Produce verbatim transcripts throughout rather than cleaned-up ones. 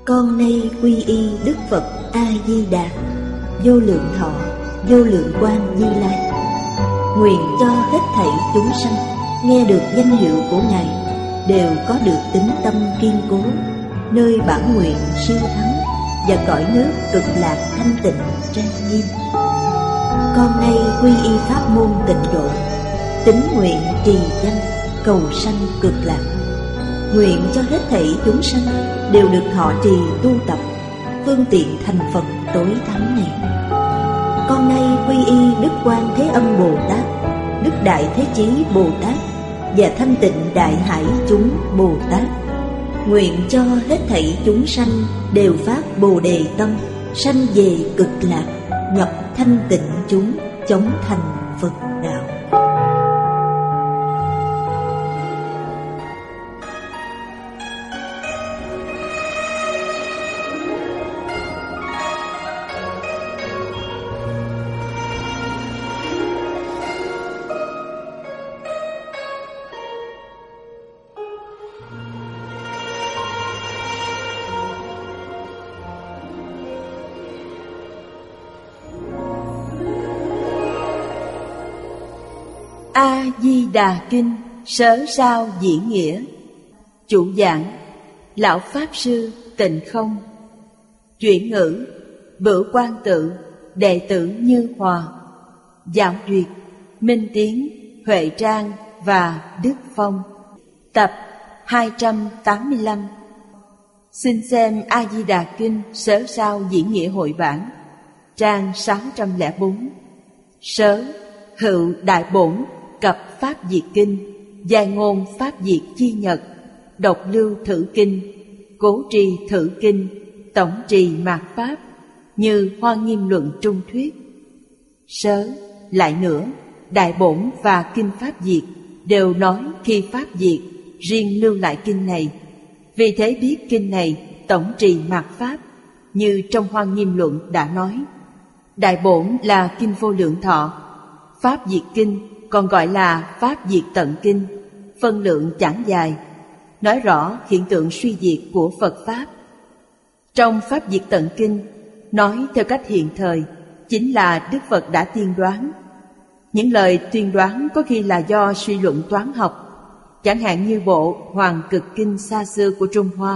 Con nay quy y Đức Phật A Di Đà, vô lượng thọ, vô lượng quang Như Lai. Nguyện cho hết thảy chúng sanh nghe được danh hiệu của Ngài đều có được tín tâm kiên cố, nơi bản nguyện siêu thắng và cõi nước cực lạc thanh tịnh trang nghiêm. Con nay quy y pháp môn tịnh độ, tín nguyện trì danh cầu sanh cực lạc. Nguyện cho hết thảy chúng sanh đều được thọ trì tu tập phương tiện thành Phật tối thắng này. Con nay quy y Đức Quan Thế Âm Bồ Tát, Đức Đại Thế Chí Bồ Tát và Thanh Tịnh Đại Hải chúng Bồ Tát. Nguyện cho hết thảy chúng sanh đều phát Bồ Đề tâm, sanh về cực lạc, nhập thanh tịnh chúng, chóng thành Phật đạo. A Di Đà Kinh Sớ Sao Diễn Nghĩa. Chủ giảng Lão Pháp Sư Tịnh Không. Chuyển ngữ Bửu Quan Tự, đệ tử Như Hòa. Giảng duyệt Minh Tiến, Huệ Trang và Đức Phong. Tập hai trăm tám mươi lăm. Xin xem A Di Đà Kinh Sớ Sao Diễn Nghĩa hội bản, trang sáu trăm lẻ bốn. Sớ hữu đại bổn cập pháp diệt kinh, giai ngôn pháp diệt chi nhật, độc lưu thử kinh, cố trì thử kinh, tổng trì mạt pháp, như Hoa Nghiêm Luận Trung thuyết. Sớ lại nữa, đại bổn và kinh pháp diệt đều nói khi pháp diệt, riêng lưu lại kinh này. Vì thế biết kinh này tổng trì mạt pháp, như trong Hoa Nghiêm Luận đã nói. Đại bổn là kinh vô lượng thọ, pháp diệt kinh còn gọi là pháp diệt tận kinh, phân lượng chẳng dài, nói rõ hiện tượng suy diệt của Phật Pháp. Trong pháp diệt tận kinh, nói theo cách hiện thời, chính là Đức Phật đã tiên đoán. Những lời tuyên đoán có khi là do suy luận toán học, chẳng hạn như bộ Hoàng Cực Kinh xa xưa của Trung Hoa.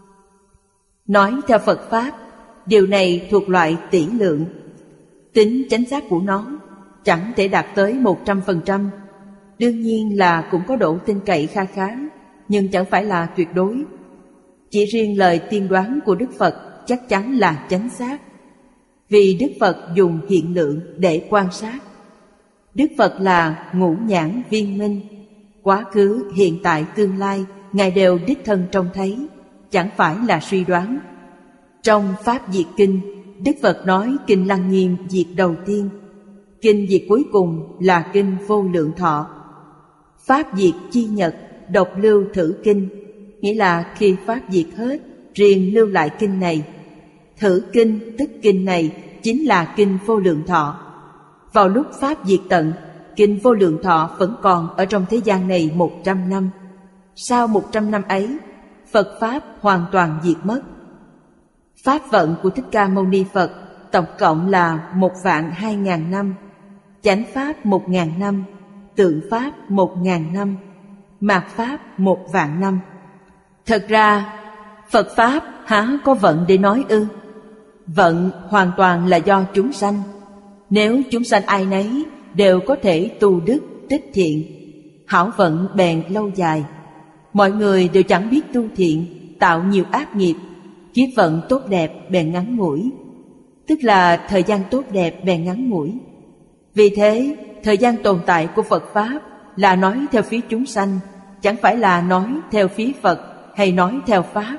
Nói theo Phật Pháp, điều này thuộc loại tỷ lượng. Tính chánh xác của nó chẳng thể đạt tới một trăm phần trăm. Đương nhiên là cũng có độ tin cậy kha khá, nhưng chẳng phải là tuyệt đối. Chỉ riêng lời tiên đoán của Đức Phật chắc chắn là chánh xác, vì Đức Phật dùng hiện lượng để quan sát. Đức Phật là ngũ nhãn viên minh, quá khứ, hiện tại, tương lai Ngài đều đích thân trông thấy, chẳng phải là suy đoán. Trong Pháp Diệt Kinh, Đức Phật nói kinh Lăng Nghiêm diệt đầu tiên, kinh diệt cuối cùng là kinh Vô Lượng Thọ. Pháp diệt chi nhật, độc lưu thử kinh, nghĩa là khi pháp diệt hết, riêng lưu lại kinh này. Thử kinh tức kinh này chính là kinh Vô Lượng Thọ. Vào lúc pháp diệt tận, kinh Vô Lượng Thọ vẫn còn ở trong thế gian này một trăm năm. Sau một trăm năm ấy, Phật Pháp hoàn toàn diệt mất. Pháp vận của Thích Ca Mâu Ni Phật tổng cộng là một vạn hai ngàn năm, chánh Pháp một ngàn năm, tượng Pháp một ngàn năm, mạt Pháp một vạn năm. Thật ra, Phật Pháp há có vận để nói ư? Vận hoàn toàn là do chúng sanh. Nếu chúng sanh ai nấy đều có thể tu đức, tích thiện, hảo vận bèn lâu dài. Mọi người đều chẳng biết tu thiện, tạo nhiều ác nghiệp, kiếp vận tốt đẹp bèn ngắn ngủi, tức là thời gian tốt đẹp bèn ngắn ngủi. Vì thế, thời gian tồn tại của Phật Pháp là nói theo phía chúng sanh, chẳng phải là nói theo phía Phật hay nói theo Pháp.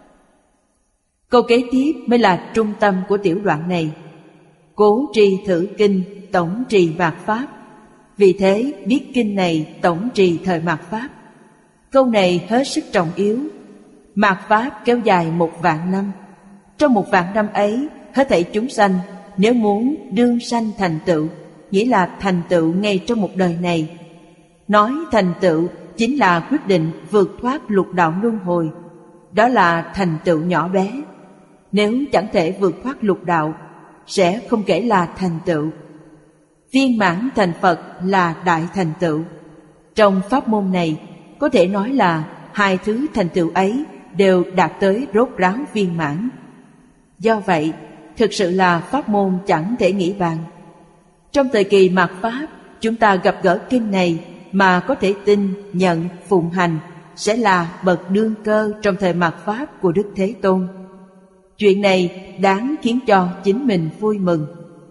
Câu kế tiếp mới là trung tâm của tiểu đoạn này. Cố trì thử kinh, tổng trì mạt Pháp. Vì thế, biết kinh này tổng trì thời mạt Pháp. Câu này hết sức trọng yếu. Mạt Pháp kéo dài một vạn năm. Trong một vạn năm ấy, hết thảy chúng sanh nếu muốn đương sanh thành tựu, nghĩa là thành tựu ngay trong một đời này. Nói thành tựu chính là quyết định vượt thoát lục đạo luân hồi, đó là thành tựu nhỏ bé. nếu chẳng thể vượt thoát lục đạo, sẽ không kể là thành tựu. Viên mãn thành Phật là đại thành tựu. Trong pháp môn này, có thể nói là hai thứ thành tựu ấy đều đạt tới rốt ráo viên mãn. Do vậy, thực sự là pháp môn chẳng thể nghĩ bàn. Trong thời kỳ mạt Pháp, chúng ta gặp gỡ kinh này mà có thể tin, nhận, phụng hành sẽ là bậc đương cơ trong thời mạt Pháp của Đức Thế Tôn. Chuyện này đáng khiến cho chính mình vui mừng.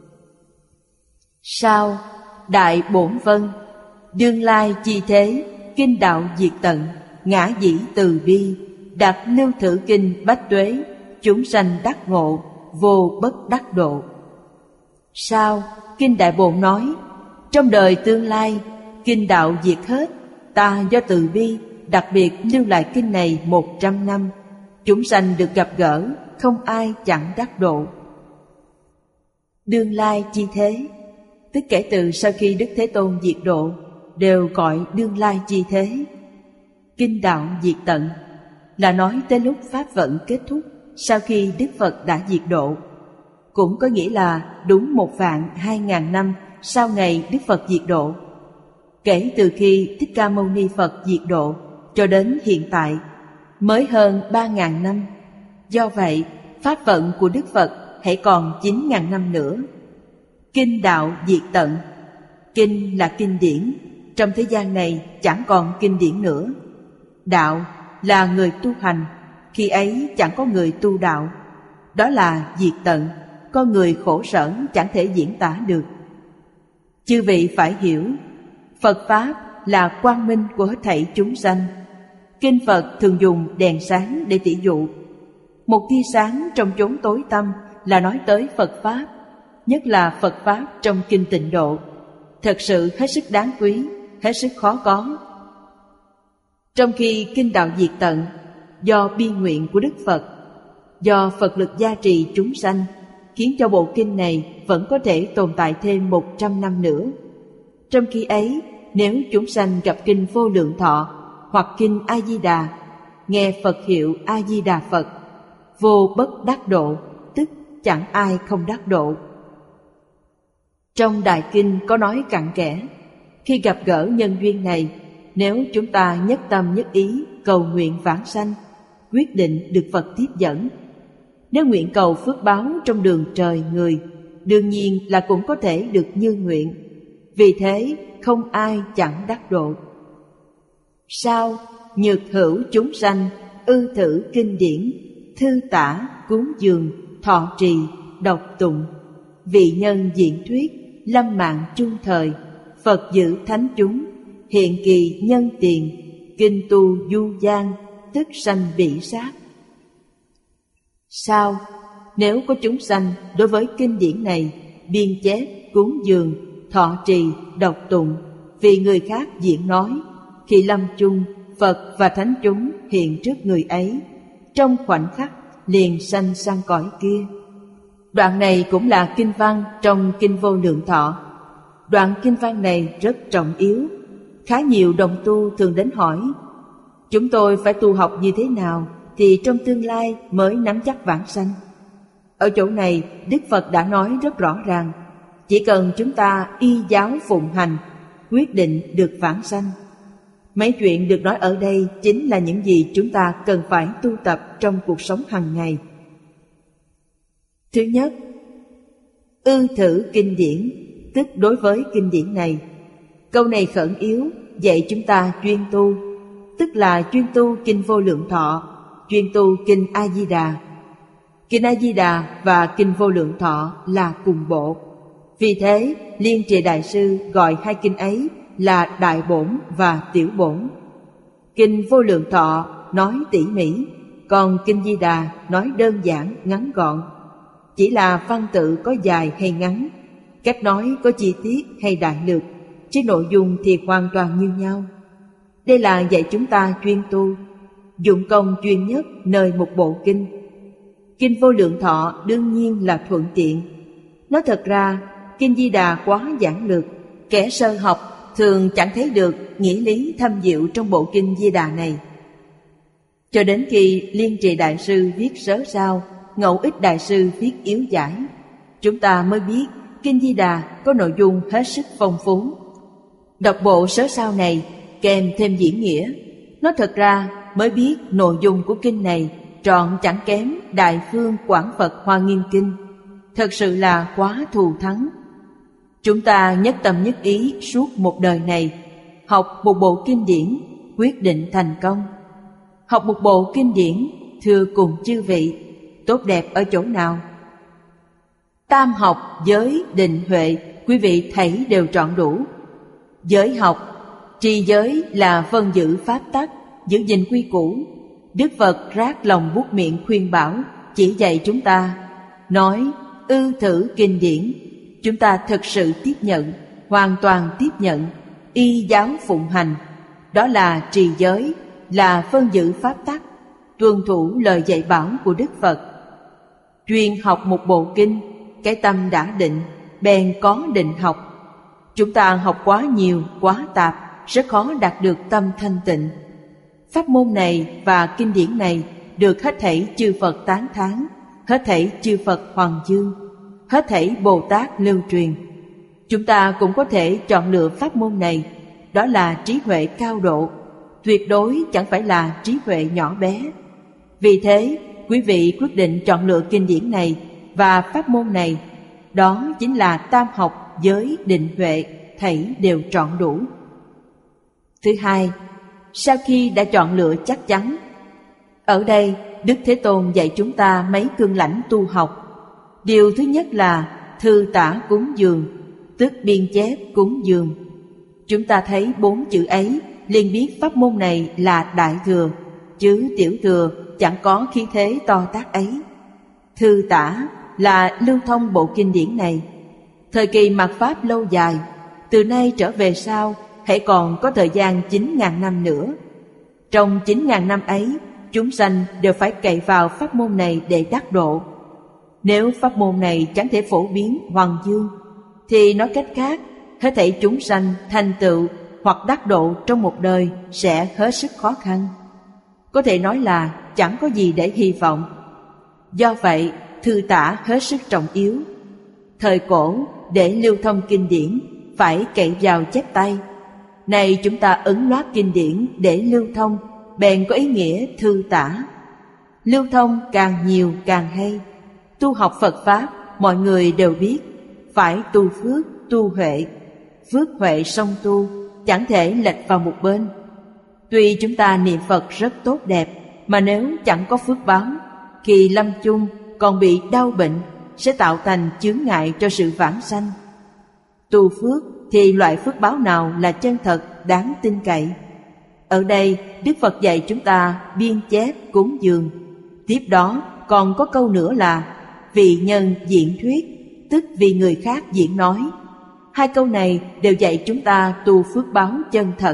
Sau, Đại Bổn Vân, đương lai chi thế, kinh đạo diệt tận, ngã dĩ từ bi, đặt lưu thử kinh bách tuế, chúng sanh đắc ngộ, vô bất đắc độ. Sau, kinh Đại Bổn nói, trong đời tương lai, kinh đạo diệt hết, ta do từ bi đặc biệt lưu lại kinh này một trăm năm, chúng sanh được gặp gỡ, không ai chẳng đắc độ. Đương lai chi thế, tức kể từ sau khi Đức Thế Tôn diệt độ, đều gọi đương lai chi thế. Kinh đạo diệt tận là nói tới lúc pháp vận kết thúc sau khi Đức Phật đã diệt độ, cũng có nghĩa là đúng một vạn hai ngàn năm sau ngày Đức Phật diệt độ. Kể từ khi Thích Ca Mâu Ni Phật diệt độ cho đến hiện tại mới hơn ba ngàn năm. Do vậy, pháp vận của Đức Phật hãy còn chín ngàn năm nữa. Kinh đạo diệt tận. Kinh là kinh điển, trong thế gian này chẳng còn kinh điển nữa. Đạo là người tu hành, khi ấy chẳng có người tu đạo. Đó là diệt tận, con người khổ sở chẳng thể diễn tả được. Chư vị phải hiểu, Phật Pháp là quang minh của hết thảy chúng sanh. Kinh Phật thường dùng đèn sáng để tỉ dụ. Một tia sáng trong chốn tối tăm là nói tới Phật Pháp, nhất là Phật Pháp trong Kinh Tịnh Độ. Thật sự hết sức đáng quý, hết sức khó có. Trong khi kinh đạo diệt tận, do bi nguyện của Đức Phật, do Phật lực gia trì chúng sanh, khiến cho bộ kinh này vẫn có thể tồn tại thêm một trăm năm nữa. Trong khi ấy, nếu chúng sanh gặp kinh Vô Lượng Thọ hoặc kinh A Di Đà, nghe Phật hiệu A Di Đà Phật, vô bất đắc độ, tức chẳng ai không đắc độ. Trong Đại Kinh có nói cặn kẽ, khi gặp gỡ nhân duyên này, nếu chúng ta nhất tâm nhất ý cầu nguyện vãng sanh, quyết định được Phật tiếp dẫn. Nếu nguyện cầu phước báo trong đường trời người, đương nhiên là cũng có thể được như nguyện. Vì thế không ai chẳng đắc độ. Sau, nhược hữu chúng sanh, ư thử kinh điển, thư tả, cúng dường, thọ trì, đọc tụng, vị nhân diễn thuyết, lâm mạng chung thời, Phật giữ thánh chúng, hiện kỳ nhân tiền, kinh tu du gian, tức sanh bị sát. Sao, nếu có chúng sanh đối với kinh điển này biên chép, cúng dường, thọ trì, đọc tụng, vì người khác diễn nói, khi lâm chung, Phật và thánh chúng hiện trước người ấy, trong khoảnh khắc liền sanh sang cõi kia. Đoạn này cũng là kinh văn trong Kinh Vô Lượng Thọ. Đoạn kinh văn này rất trọng yếu. Khá nhiều đồng tu thường đến hỏi, chúng tôi phải tu học như thế nào thì trong tương lai mới nắm chắc vãng sanh? Ở chỗ này, Đức Phật đã nói rất rõ ràng, chỉ cần chúng ta y giáo phụng hành, quyết định được vãng sanh. Mấy chuyện được nói ở đây chính là những gì chúng ta cần phải tu tập trong cuộc sống hàng ngày. Thứ nhất, ư thử kinh điển, tức đối với kinh điển này. Câu này khẩn yếu dạy chúng ta chuyên tu, tức là chuyên tu Kinh Vô Lượng Thọ, chuyên tu Kinh A Di Đà. Kinh A Di Đà và Kinh Vô Lượng Thọ là cùng bộ. Vì thế, Liên Trì Đại Sư gọi hai kinh ấy là Đại Bổn và Tiểu Bổn. Kinh Vô Lượng Thọ nói tỉ mỉ, còn Kinh Di Đà nói đơn giản, ngắn gọn. Chỉ là văn tự có dài hay ngắn, cách nói có chi tiết hay đại lược, chứ nội dung thì hoàn toàn như nhau. Đây là dạy chúng ta chuyên tu, dụng công chuyên nhất nơi một bộ kinh. Kinh Vô Lượng Thọ đương nhiên là thuận tiện. Nói thật ra, Kinh Di Đà quá giản lược, kẻ sơ học thường chẳng thấy được nghĩa lý thâm diệu trong bộ Kinh Di Đà này. Cho đến khi Liên Trì Đại Sư viết sớ sao, Ngẫu Ích Đại Sư viết yếu giải, chúng ta mới biết Kinh Di Đà có nội dung hết sức phong phú. Đọc bộ sớ sao này kèm thêm diễn nghĩa, nó thật ra mới biết nội dung của kinh này trọn chẳng kém Đại Phương Quảng Phật Hoa Nghiêm Kinh. Thật sự là quá thù thắng. Chúng ta nhất tâm nhất ý suốt một đời này học một bộ kinh điển quyết định thành công. Học một bộ kinh điển, thưa cùng chư vị, tốt đẹp ở chỗ nào? Tam học, giới, định, huệ, quý vị thấy đều trọn đủ. Giới học, trì giới là vân giữ pháp tắc, giữ gìn quy củ. Đức Phật rát lòng buốt miệng khuyên bảo, chỉ dạy chúng ta, nói ư thử kinh điển. Chúng ta thực sự tiếp nhận, hoàn toàn tiếp nhận, y giáo phụng hành. Đó là trì giới, là vân giữ pháp tắc, tuân thủ lời dạy bảo của Đức Phật. Chuyên học một bộ kinh, cái tâm đã định, bèn có định học. Chúng ta học quá nhiều, quá tạp, rất khó đạt được tâm thanh tịnh. Pháp môn này và kinh điển này được hết thảy chư Phật tán thán, hết thảy chư Phật hoàng dương, hết thảy Bồ Tát lưu truyền. Chúng ta cũng có thể chọn lựa pháp môn này, đó là trí huệ cao độ, tuyệt đối chẳng phải là trí huệ nhỏ bé. Vì thế, quý vị quyết định chọn lựa kinh điển này và pháp môn này, đó chính là tam học, giới, định, huệ, thảy đều trọn đủ. Thứ hai, sau khi đã chọn lựa chắc chắn, ở đây Đức Thế Tôn dạy chúng ta mấy cương lãnh tu học. Điều thứ nhất là thư tả cúng dường, tức biên chép cúng dường. Chúng ta thấy bốn chữ ấy liền biết pháp môn này là đại thừa, chứ tiểu thừa chẳng có khí thế to tát ấy. Thư tả là lưu thông bộ kinh điển này. Thời kỳ mạt Pháp lâu dài, từ nay trở về sau hãy còn có thời gian chín ngàn năm nữa. Trong chín ngàn năm ấy, chúng sanh đều phải cậy vào pháp môn này để đắc độ. Nếu pháp môn này chẳng thể phổ biến hoàng dương, thì nói cách khác, hết thảy chúng sanh thành tựu hoặc đắc độ trong một đời sẽ hết sức khó khăn. Có thể nói là chẳng có gì để hy vọng. Do vậy, thư tả hết sức trọng yếu. Thời cổ, để lưu thông kinh điển, phải cậy vào chép tay. Này chúng ta ấn loát kinh điển để lưu thông, bèn có ý nghĩa thư tả. Lưu thông càng nhiều càng hay. Tu học Phật Pháp, mọi người đều biết, phải tu phước, tu huệ. Phước huệ song tu, chẳng thể lệch vào một bên. Tuy chúng ta niệm Phật rất tốt đẹp, mà nếu chẳng có phước báo, khi lâm chung còn bị đau bệnh, sẽ tạo thành chướng ngại cho sự vãng sanh. Tu phước thì loại phước báo nào là chân thật, đáng tin cậy? Ở đây, Đức Phật dạy chúng ta biên chép cúng dường. Tiếp đó còn có câu nữa là vì nhân diễn thuyết, tức vì người khác diễn nói. Hai câu này đều dạy chúng ta tu phước báo chân thật.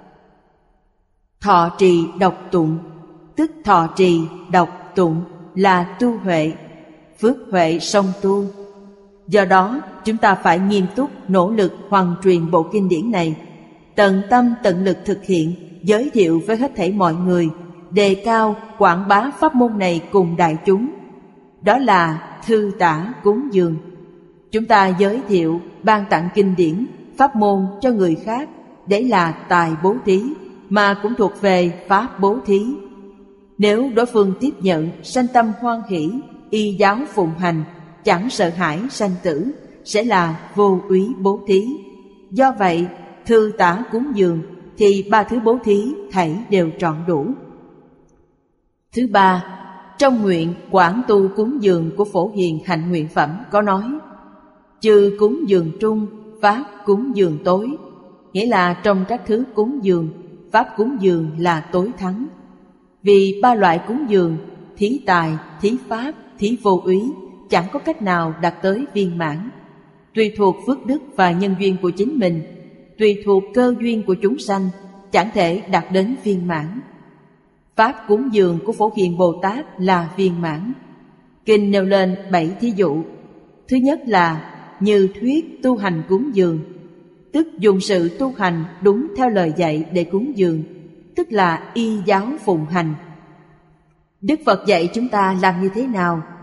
Thọ trì đọc tụng, tức thọ trì đọc tụng là tu huệ, phước huệ song tu. Do đó, chúng ta phải nghiêm túc nỗ lực hoàn truyền bộ kinh điển này, tận tâm tận lực thực hiện, giới thiệu với hết thảy mọi người, đề cao quảng bá pháp môn này cùng đại chúng. Đó là thư tả cúng dường. Chúng ta giới thiệu, ban tặng kinh điển, pháp môn cho người khác để là tài bố thí, mà cũng thuộc về pháp bố thí. Nếu đối phương tiếp nhận, sanh tâm hoan hỷ, y giáo phụng hành, chẳng sợ hãi sanh tử, sẽ là vô úy bố thí. Do vậy, thư tả cúng dường thì ba thứ bố thí thảy đều trọn đủ. Thứ ba, trong nguyện quảng tu cúng dường của Phổ Hiền Hạnh Nguyện Phẩm có nói: chư cúng dường trung, pháp cúng dường tối. Nghĩa là trong các thứ cúng dường, pháp cúng dường là tối thắng. Vì ba loại cúng dường, thí tài, thí pháp, thí vô úy, chẳng có cách nào đạt tới viên mãn. Tùy thuộc phước đức và nhân duyên của chính mình, tùy thuộc cơ duyên của chúng sanh, chẳng thể đạt đến viên mãn. Pháp cúng dường của Phổ Hiền Bồ Tát là viên mãn. Kinh nêu lên bảy thí dụ. Thứ nhất là như thuyết tu hành cúng dường, tức dùng sự tu hành đúng theo lời dạy để cúng dường, tức là y giáo phụng hành. Đức Phật dạy chúng ta làm như thế nào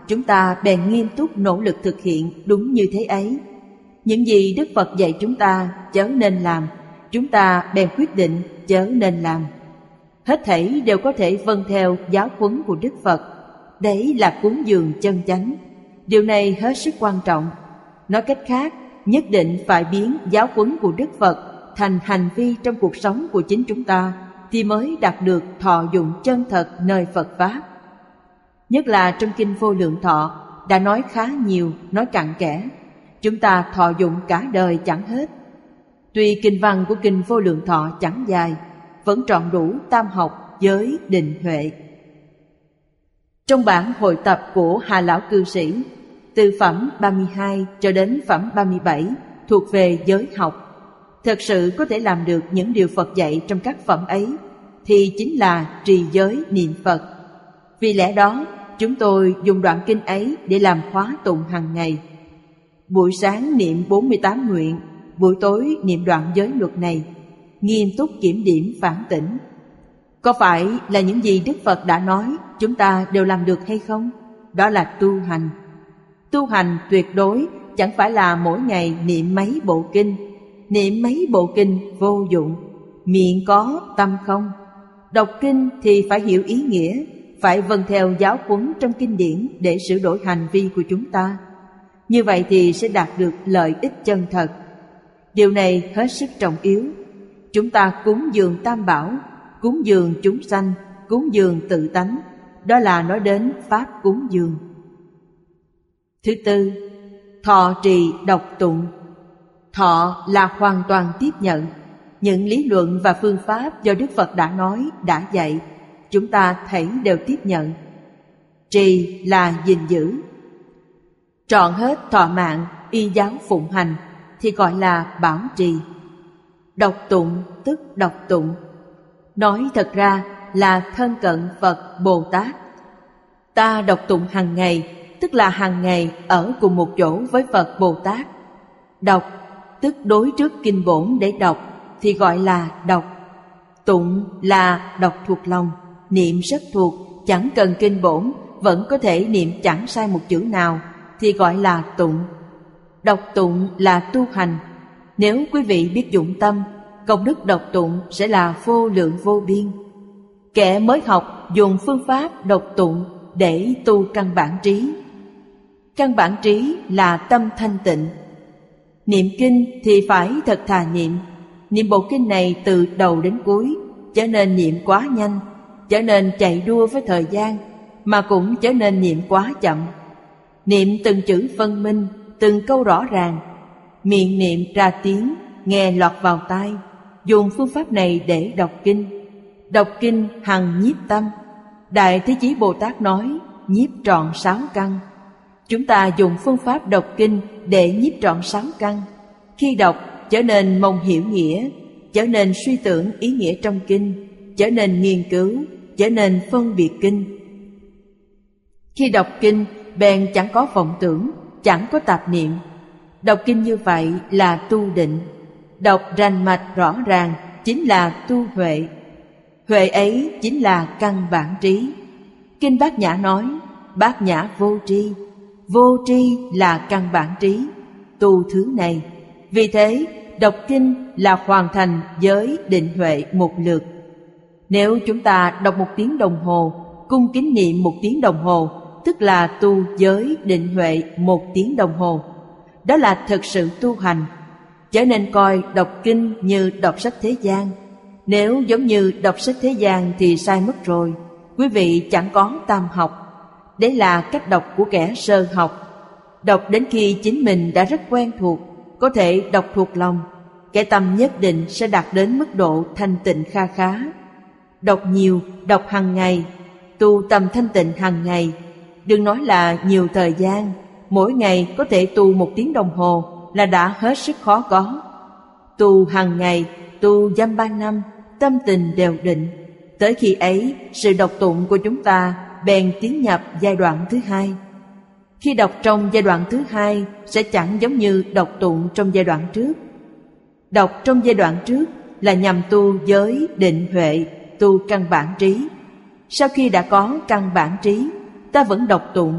chúng ta bèn nghiêm túc nỗ lực thực hiện đúng như thế ấy. Những gì Đức Phật dạy chúng ta chớ nên làm, chúng ta bèn quyết định chớ nên làm. Hết thảy đều có thể vâng theo giáo huấn của Đức Phật. Đấy là cúng dường chân chánh. Điều này hết sức quan trọng. Nói cách khác, nhất định phải biến giáo huấn của Đức Phật thành hành vi trong cuộc sống của chính chúng ta, thì mới đạt được thọ dụng chân thật nơi Phật Pháp. Nhất là trong Kinh Vô Lượng Thọ đã nói khá nhiều, nói cặn kẽ. Chúng ta thọ dụng cả đời chẳng hết. Tuy kinh văn của Kinh Vô Lượng Thọ chẳng dài, vẫn trọn đủ tam học, giới, định, huệ. Trong bản hội tập của Hà Lão Cư Sĩ, từ phẩm ba mươi hai cho đến phẩm ba mươi bảy thuộc về giới học. Thật sự có thể làm được những điều Phật dạy trong các phẩm ấy thì chính là trì giới niệm Phật. Vì lẽ đó, chúng tôi dùng đoạn kinh ấy để làm khóa tụng hàng ngày. Buổi sáng niệm bốn mươi tám nguyện, buổi tối niệm đoạn giới luật này, nghiêm túc kiểm điểm phản tỉnh. Có phải là những gì Đức Phật đã nói chúng ta đều làm được hay không? Đó là tu hành. Tu hành tuyệt đối chẳng phải là mỗi ngày niệm mấy bộ kinh. Niệm mấy bộ kinh vô dụng, miệng có tâm không. Đọc kinh thì phải hiểu ý nghĩa, phải vâng theo giáo huấn trong kinh điển để sửa đổi hành vi của chúng ta. Như vậy thì sẽ đạt được lợi ích chân thật. Điều này hết sức trọng yếu. Chúng ta cúng dường Tam Bảo, cúng dường chúng sanh, cúng dường tự tánh. Đó là nói đến pháp cúng dường. Thứ tư, thọ trì đọc tụng. Thọ là hoàn toàn tiếp nhận những lý luận và phương pháp do Đức Phật đã nói, đã dạy. Chúng ta thảy đều tiếp nhận. Trì là gìn giữ. Trọn hết thọ mạng y giáo phụng hành thì gọi là bảo trì. Đọc tụng tức đọc tụng. Nói thật ra là thân cận Phật Bồ Tát. Ta đọc tụng hàng ngày, tức là hàng ngày ở cùng một chỗ với Phật Bồ Tát. Đọc tức đối trước kinh bổn để đọc thì gọi là đọc. Tụng là đọc thuộc lòng, niệm rất thuộc, chẳng cần kinh bổn, vẫn có thể niệm chẳng sai một chữ nào thì gọi là tụng. Đọc tụng là tu hành. Nếu quý vị biết dụng tâm, công đức đọc tụng sẽ là vô lượng vô biên. Kẻ mới học dùng phương pháp đọc tụng để tu căn bản trí. Căn bản trí là tâm thanh tịnh. Niệm kinh thì phải thật thà niệm. Niệm bộ kinh này từ đầu đến cuối, chớ nên niệm quá nhanh, chớ nên chạy đua với thời gian, mà cũng chớ nên niệm quá chậm. Niệm từng chữ phân minh, từng câu rõ ràng. Miệng niệm ra tiếng, nghe lọt vào tai. Dùng phương pháp này để đọc kinh. Đọc kinh hằng nhiếp tâm. Đại Thế Chí Bồ Tát nói nhiếp trọn sáu căn. Chúng ta dùng phương pháp đọc kinh để nhiếp trọn sáu căn. Khi đọc trở nên mong hiểu nghĩa, trở nên suy tưởng ý nghĩa trong kinh, trở nên nghiên cứu, trở nên phân biệt kinh. Khi đọc kinh bèn chẳng có vọng tưởng, chẳng có tạp niệm. Đọc kinh như vậy là tu định. Đọc rành mạch rõ ràng chính là tu huệ. Huệ ấy chính là căn bản trí. Kinh Bát Nhã nói Bát Nhã vô tri. Vô tri là căn bản trí. Tu thứ này. Vì thế đọc kinh là hoàn thành giới định huệ một lượt. Nếu chúng ta đọc một tiếng đồng hồ, cung kính niệm một tiếng đồng hồ, tức là tu giới định huệ một tiếng đồng hồ. Đó là thực sự tu hành. Chớ nên coi đọc kinh như đọc sách thế gian. Nếu giống như đọc sách thế gian thì sai mất rồi. Quý vị chẳng có tam học. Đấy là cách đọc của kẻ sơ học. Đọc đến khi chính mình đã rất quen thuộc, có thể đọc thuộc lòng, cái tâm nhất định sẽ đạt đến mức độ thanh tịnh kha khá. Đọc nhiều, đọc hàng ngày, tu tâm thanh tịnh hàng ngày. Đừng nói là nhiều thời gian, mỗi ngày có thể tu một tiếng đồng hồ là đã hết sức khó có. Tu hàng ngày, tu dăm ba năm, tâm tình đều định. Tới khi ấy, sự đọc tụng của chúng ta bèn tiến nhập giai đoạn thứ hai. Khi đọc trong giai đoạn thứ hai sẽ chẳng giống như đọc tụng trong giai đoạn trước. Đọc trong giai đoạn trước là nhằm tu giới định huệ, tu căn bản trí. Sau khi đã có căn bản trí, ta vẫn đọc tụng.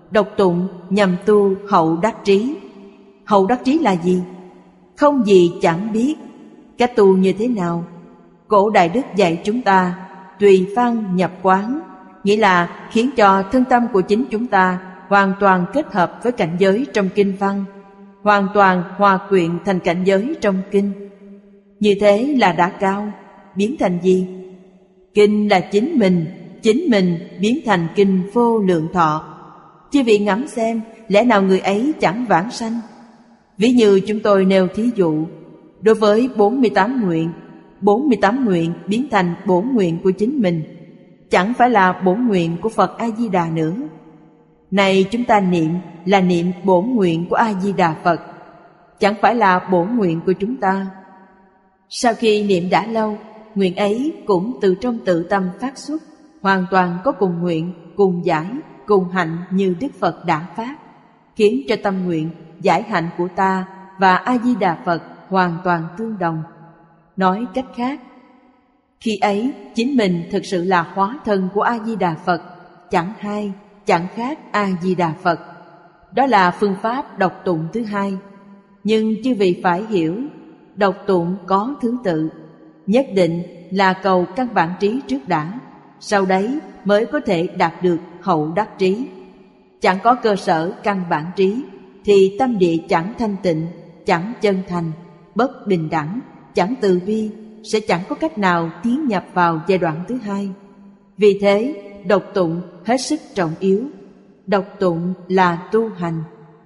đọc tụng nhằm tu hậu đắc trí. Hậu đắc trí là gì? Không gì chẳng biết. Cách tu như thế nào? Cổ Đại Đức dạy chúng ta tùy văn nhập quán, nghĩa là khiến cho thân tâm của chính chúng ta hoàn toàn kết hợp với cảnh giới trong kinh văn, hoàn toàn hòa quyện thành cảnh giới trong kinh. Như thế là đã cao. Biến thành gì? Kinh là chính mình, chính mình biến thành kinh vô lượng thọ. Chư vị ngẫm xem, lẽ nào người ấy chẳng vãng sanh? Ví như chúng tôi nêu thí dụ, đối với bốn mươi tám nguyện, bốn mươi tám nguyện biến thành bổn nguyện của chính mình, chẳng phải là bổn nguyện của Phật A-di-đà nữa. Này chúng ta niệm là niệm bổn nguyện của A-di-đà Phật, chẳng phải là bổn nguyện của chúng ta. Sau khi niệm đã lâu, nguyện ấy cũng từ trong tự tâm phát xuất, hoàn toàn có cùng nguyện, cùng giải, cùng hạnh như Đức Phật đã phát, khiến cho tâm nguyện, giải hạnh của ta và A-di-đà Phật hoàn toàn tương đồng. Nói cách khác, khi ấy chính mình thực sự là hóa thân của A-di-đà Phật, chẳng hai, chẳng khác A-di-đà Phật. Đó là phương pháp đọc tụng thứ hai. Nhưng chư vị phải hiểu, đọc tụng có thứ tự, nhất định là cầu căn bản trí trước đã, sau đấy mới có thể đạt được hậu đắc trí. Chẳng có cơ sở căn bản trí thì tâm địa chẳng thanh tịnh, chẳng chân thành, bất bình đẳng, chẳng từ bi, sẽ chẳng có cách nào tiến nhập vào giai đoạn thứ hai. Vì thế, đọc tụng hết sức trọng yếu. Đọc tụng là tu hành.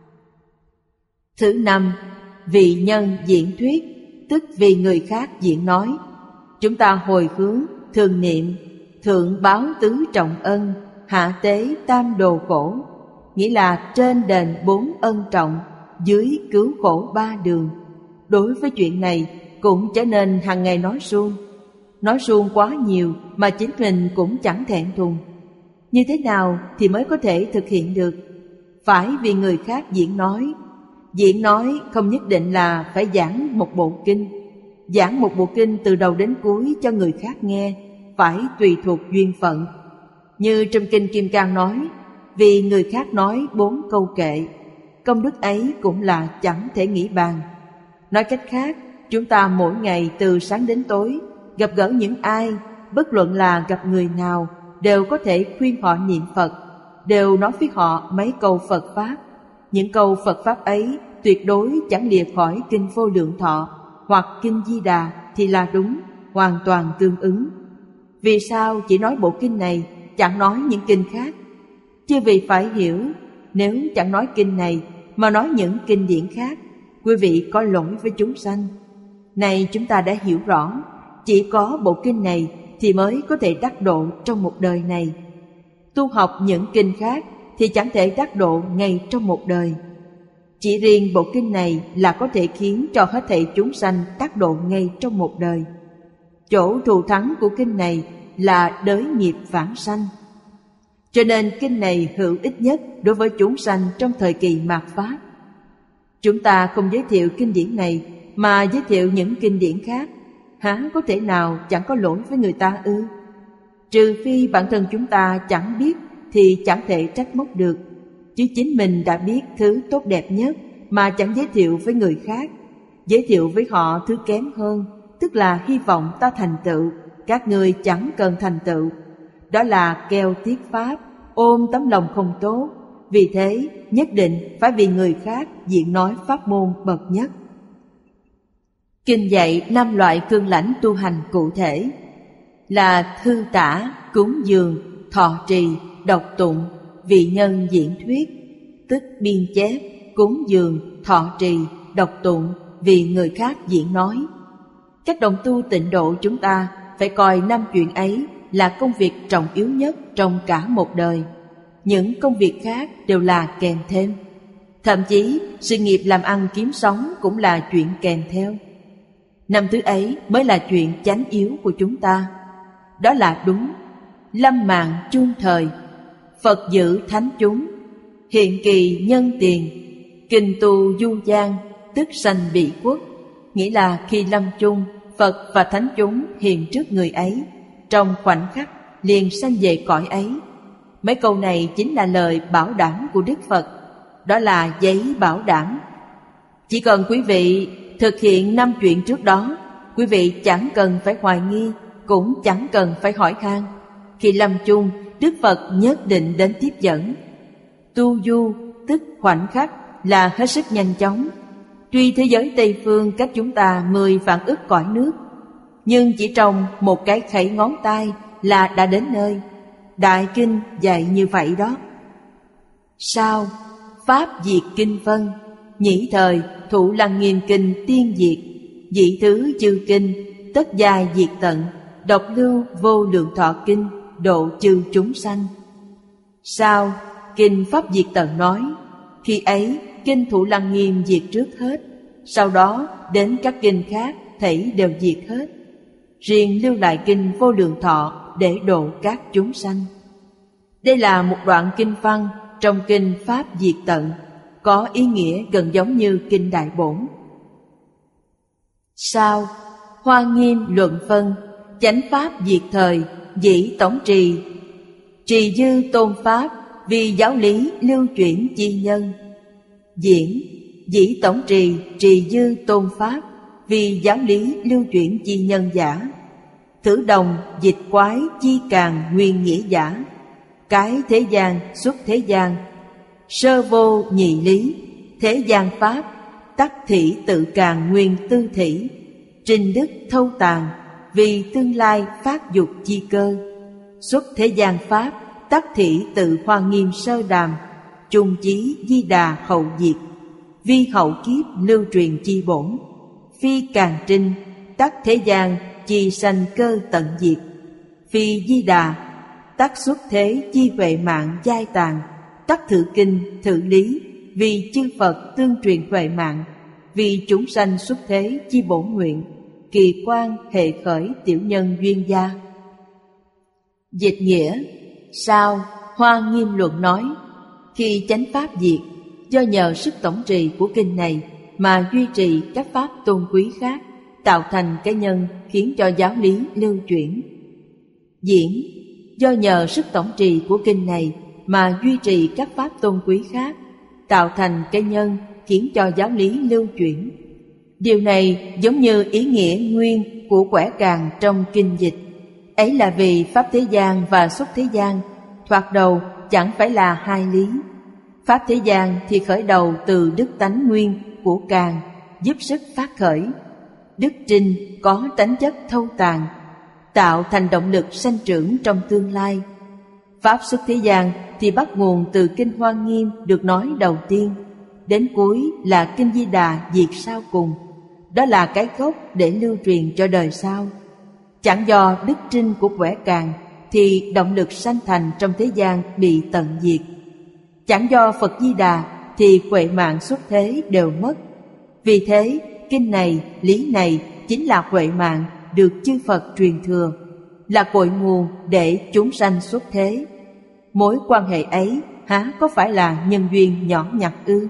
Thứ năm, vì nhân diễn thuyết, tức vì người khác diễn nói. Chúng ta hồi hướng, thường niệm, thượng báo tứ trọng ân, hạ tế tam đồ khổ, nghĩa là trên đền bốn ân trọng, dưới cứu khổ ba đường. Đối với chuyện này cũng trở nên hàng ngày nói suông. Nói suông quá nhiều mà chính mình cũng chẳng thẹn thùng. Như thế nào thì mới có thể thực hiện được? Phải vì người khác diễn nói. Diễn nói không nhất định là phải giảng một bộ kinh. Giảng một bộ kinh từ đầu đến cuối cho người khác nghe, phải tùy thuộc duyên phận. Như trong kinh Kim Cang nói, vì người khác nói bốn câu kệ, công đức ấy cũng là chẳng thể nghĩ bàn. Nói cách khác, chúng ta mỗi ngày từ sáng đến tối gặp gỡ những ai, bất luận là gặp người nào, đều có thể khuyên họ niệm Phật, đều nói với họ mấy câu Phật Pháp. Những câu Phật Pháp ấy tuyệt đối chẳng lìa khỏi kinh Vô Lượng Thọ hoặc kinh Di Đà thì là đúng, hoàn toàn tương ứng. Vì sao chỉ nói bộ kinh này, chẳng nói những kinh khác? Chư vị phải hiểu, nếu chẳng nói kinh này mà nói những kinh điển khác, quý vị có lỗi với chúng sanh. Này chúng ta đã hiểu rõ, chỉ có bộ kinh này thì mới có thể đắc độ trong một đời này. Tu học những kinh khác thì chẳng thể đắc độ ngay trong một đời. Chỉ riêng bộ kinh này là có thể khiến cho hết thảy chúng sanh đắc độ ngay trong một đời. Chỗ thù thắng của kinh này là đới nghiệp vãng sanh. Cho nên kinh này hữu ích nhất đối với chúng sanh trong thời kỳ mạt Pháp. Chúng ta không giới thiệu kinh điển này mà giới thiệu những kinh điển khác, há có thể nào chẳng có lỗi với người ta ư? Trừ phi bản thân chúng ta chẳng biết thì chẳng thể trách móc được. Chứ chính mình đã biết thứ tốt đẹp nhất mà chẳng giới thiệu với người khác, giới thiệu với họ thứ kém hơn, tức là hy vọng ta thành tựu, các ngươi chẳng cần thành tựu. Đó là keo tiết pháp, ôm tấm lòng không tốt. Vì thế nhất định phải vì người khác diễn nói pháp môn bậc nhất. Kinh dạy năm loại cương lãnh tu hành cụ thể là thư tả, cúng dường, thọ trì, đọc tụng, vị nhân diễn thuyết, tức biên chép, cúng dường, thọ trì, đọc tụng, vì người khác diễn nói. Các đồng tu tịnh độ chúng ta phải coi năm chuyện ấy là công việc trọng yếu nhất trong cả một đời. Những công việc khác đều là kèm thêm. Thậm chí sự nghiệp làm ăn kiếm sống cũng là chuyện kèm theo. Năm thứ ấy mới là chuyện chánh yếu của chúng ta. Đó là đúng. Lâm mạng chuông thời, Phật giữ thánh chúng, hiện kỳ nhân tiền, kinh tu du gian, tức sanh bị quốc. Nghĩa là khi lâm chung, Phật và thánh chúng hiện trước người ấy, trong khoảnh khắc liền sanh về cõi ấy. Mấy câu này chính là lời bảo đảm của Đức Phật. Đó là giấy bảo đảm. Chỉ cần quý vị thực hiện năm chuyện trước đó, quý vị chẳng cần phải hoài nghi, cũng chẳng cần phải hỏi han. Khi lâm chung, Đức Phật nhất định đến tiếp dẫn. Tu du tức khoảnh khắc, là hết sức nhanh chóng. Tuy thế giới Tây Phương cách chúng ta mười vạn ức cõi nước, nhưng chỉ trong một cái khẩy ngón tay là đã đến nơi. Đại Kinh dạy như vậy đó. Sao? Pháp diệt kinh phân, nhĩ thời Thụ Lăng Nghiêm Kinh tiên diệt, dị thứ chư kinh, tất giai diệt tận, độc lưu Vô Lượng Thọ Kinh, độ chư chúng sanh. Sao? Kinh Pháp diệt tận nói, khi ấy kinh Thụ Lăng Nghiêm diệt trước hết, sau đó đến các kinh khác thảy đều diệt hết, riêng lưu lại kinh Vô Lượng Thọ để độ các chúng sanh. Đây là một đoạn kinh văn trong kinh Pháp diệt tận, có ý nghĩa gần giống như kinh Đại Bổn. Sao? Hoa Nghiêm luận phân, chánh pháp diệt thời, dĩ tổng trì, trì dư tôn pháp, vì giáo lý lưu chuyển chi nhân. Diễn, dĩ tổng trì, trì dư tôn pháp, vì giáo lý lưu chuyển chi nhân giả. Thử đồng, dịch quái, chi càng, nguyên nghĩa giả. Cái thế gian, xuất thế gian. Sơ vô nhị lý, thế gian pháp, tắc thị tự càng nguyên tư thỉ. Trình đức thâu tàng, vì tương lai phát dục chi cơ. Xuất thế gian pháp, tắc thị tự Hoa Nghiêm sơ đàm. Trung chí di đà hậu diệt, vi hậu kiếp lưu truyền chi bổn. Phi càng trinh, tắc thế gian chi sanh cơ tận diệt. Phi di đà, tắc xuất thế chi huệ mạng giai tàn. Tắc thử kinh thử lý, vì chư Phật tương truyền huệ mạng. Vì chúng sanh xuất thế chi bổn nguyện, kỳ quan hệ khởi tiểu nhân duyên gia. Dịch nghĩa. Sao? Hoa Nghiêm luận nói, khi chánh pháp diệt, do nhờ sức tổng trì của kinh này mà duy trì các pháp tôn quý khác, tạo thành cái nhân khiến cho giáo lý lưu chuyển. Diễn, do nhờ sức tổng trì của kinh này mà duy trì các pháp tôn quý khác, tạo thành cái nhân khiến cho giáo lý lưu chuyển. Điều này giống như ý nghĩa nguyên của quẻ càng trong kinh dịch. Ấy là vì pháp thế gian và xuất thế gian thoạt đầu chẳng phải là hai lý. Pháp thế gian thì khởi đầu từ đức tánh nguyên của càng, giúp sức phát khởi. Đức trinh có tánh chất thâu tàng, tạo thành động lực sanh trưởng trong tương lai. Pháp xuất thế gian thì bắt nguồn từ kinh Hoa Nghiêm được nói đầu tiên, đến cuối là kinh Di Đà diệt sau cùng. Đó là cái gốc để lưu truyền cho đời sau. Chẳng do đức trinh của quẻ càng thì động lực sanh thành trong thế gian bị tận diệt. Chẳng do Phật Di Đà thì huệ mạng xuất thế đều mất. Vì thế, kinh này, lý này chính là huệ mạng được chư Phật truyền thừa, là cội nguồn để chúng sanh xuất thế. Mối quan hệ ấy há có phải là nhân duyên nhỏ nhặt ư?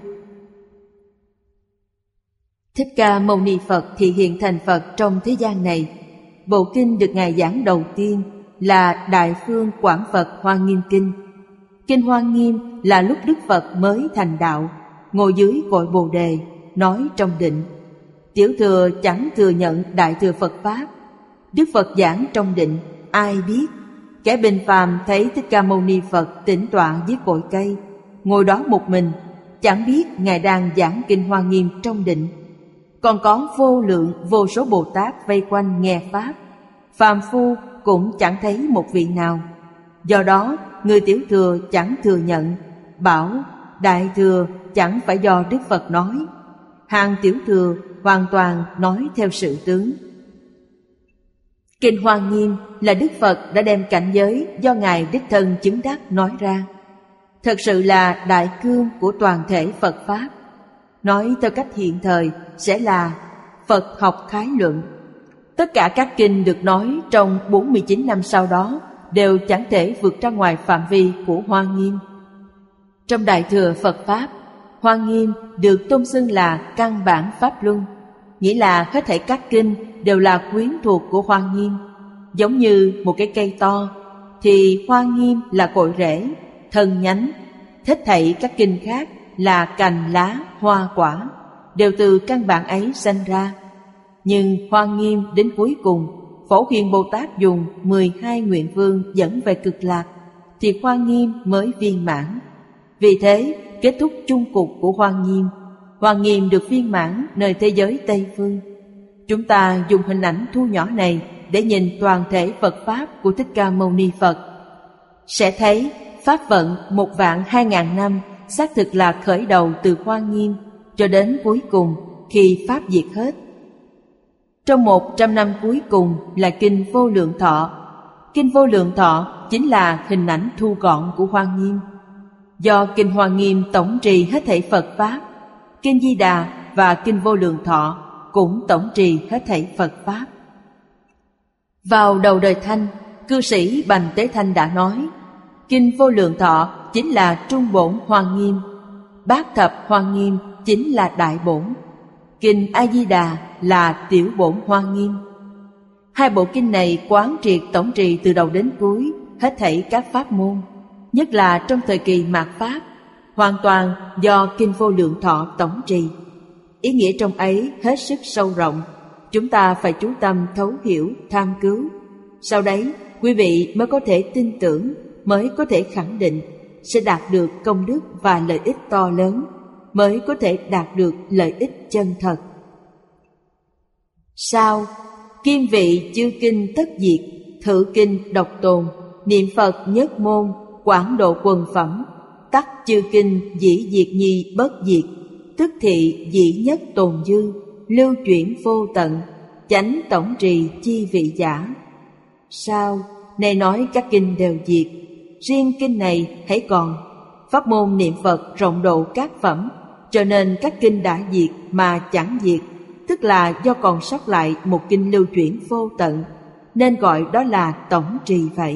Thích Ca Mâu Ni Phật thì hiện thành Phật trong thế gian này. Bộ kinh được Ngài giảng đầu tiên là Đại Phương Quảng Phật Hoa Nghiêm Kinh. Kinh Hoa Nghiêm là lúc Đức Phật mới thành đạo, ngồi dưới cội Bồ Đề, nói trong định. Tiểu thừa chẳng thừa nhận Đại thừa Phật Pháp. Đức Phật giảng trong định, ai biết? Kẻ bình phàm thấy Thích Ca Mâu Ni Phật tĩnh tọa dưới cội cây, ngồi đó một mình, chẳng biết Ngài đang giảng Kinh Hoa Nghiêm trong định. Còn có vô lượng vô số Bồ Tát vây quanh nghe Pháp, phàm phu cũng chẳng thấy một vị nào. Do đó, người tiểu thừa chẳng thừa nhận, bảo Đại thừa chẳng phải do Đức Phật nói. Hàng tiểu thừa hoàn toàn nói theo sự tướng. Kinh Hoa Nghiêm là Đức Phật đã đem cảnh giới do Ngài đích thân chứng đắc nói ra. Thật sự là đại cương của toàn thể Phật Pháp. Nói theo cách hiện thời sẽ là Phật học khái luận. Tất cả các kinh được nói trong bốn mươi chín năm sau đó đều chẳng thể vượt ra ngoài phạm vi của Hoa Nghiêm. Trong Đại thừa Phật Pháp, Hoa Nghiêm được tôn xưng là căn bản Pháp Luân, nghĩa là hết thảy các kinh đều là quyến thuộc của Hoa Nghiêm, giống như một cái cây to, thì Hoa Nghiêm là cội rễ, thân nhánh. Hết thảy các kinh khác là cành lá, hoa quả, đều từ căn bản ấy sanh ra. Nhưng Hoa Nghiêm đến cuối cùng, Phổ Hiền Bồ Tát dùng mười hai nguyện vương dẫn về cực lạc, thì Hoa Nghiêm mới viên mãn. Vì thế, kết thúc chung cục của Hoa Nghiêm, Hoa Nghiêm được viên mãn nơi thế giới Tây Phương. Chúng ta dùng hình ảnh thu nhỏ này để nhìn toàn thể Phật Pháp của Thích Ca Mâu Ni Phật, sẽ thấy Pháp vận một vạn hai ngàn năm xác thực là khởi đầu từ Hoa Nghiêm cho đến cuối cùng khi Pháp diệt hết. Trong một trăm năm cuối cùng là Kinh Vô Lượng Thọ. Kinh Vô Lượng Thọ chính là hình ảnh thu gọn của Hoa Nghiêm. Do Kinh Hoa Nghiêm tổng trì hết thảy Phật Pháp, Kinh Di Đà và Kinh Vô Lượng Thọ cũng tổng trì hết thảy Phật Pháp. Vào đầu đời Thanh, cư sĩ Bành Tế Thanh đã nói, Kinh Vô Lượng Thọ chính là trung bổn Hoa Nghiêm, Bát Thập Hoa Nghiêm chính là đại bổn, Kinh A Di Đà là tiểu bổn Hoa Nghiêm. Hai bộ kinh này quán triệt tổng trì từ đầu đến cuối hết thảy các pháp môn, nhất là trong thời kỳ mạt Pháp, hoàn toàn do Kinh Vô Lượng Thọ tổng trì. Ý nghĩa trong ấy hết sức sâu rộng, chúng ta phải chú tâm thấu hiểu, tham cứu. Sau đấy, quý vị mới có thể tin tưởng, mới có thể khẳng định sẽ đạt được công đức và lợi ích to lớn, mới có thể đạt được lợi ích chân thật. Sau, kim vị chư kinh tất diệt, thử kinh độc tồn, niệm Phật nhất môn, quảng độ quần phẩm, tắc chư kinh dĩ diệt nhi bất diệt, tức thị dĩ nhất tồn dư, lưu chuyển vô tận, chánh tổng trì chi vị giả. Sao, này nói các kinh đều diệt, riêng kinh này hãy còn. Pháp môn niệm Phật rộng độ các phẩm, cho nên các kinh đã diệt mà chẳng diệt, tức là do còn sót lại một kinh lưu chuyển vô tận, nên gọi đó là tổng trì vậy.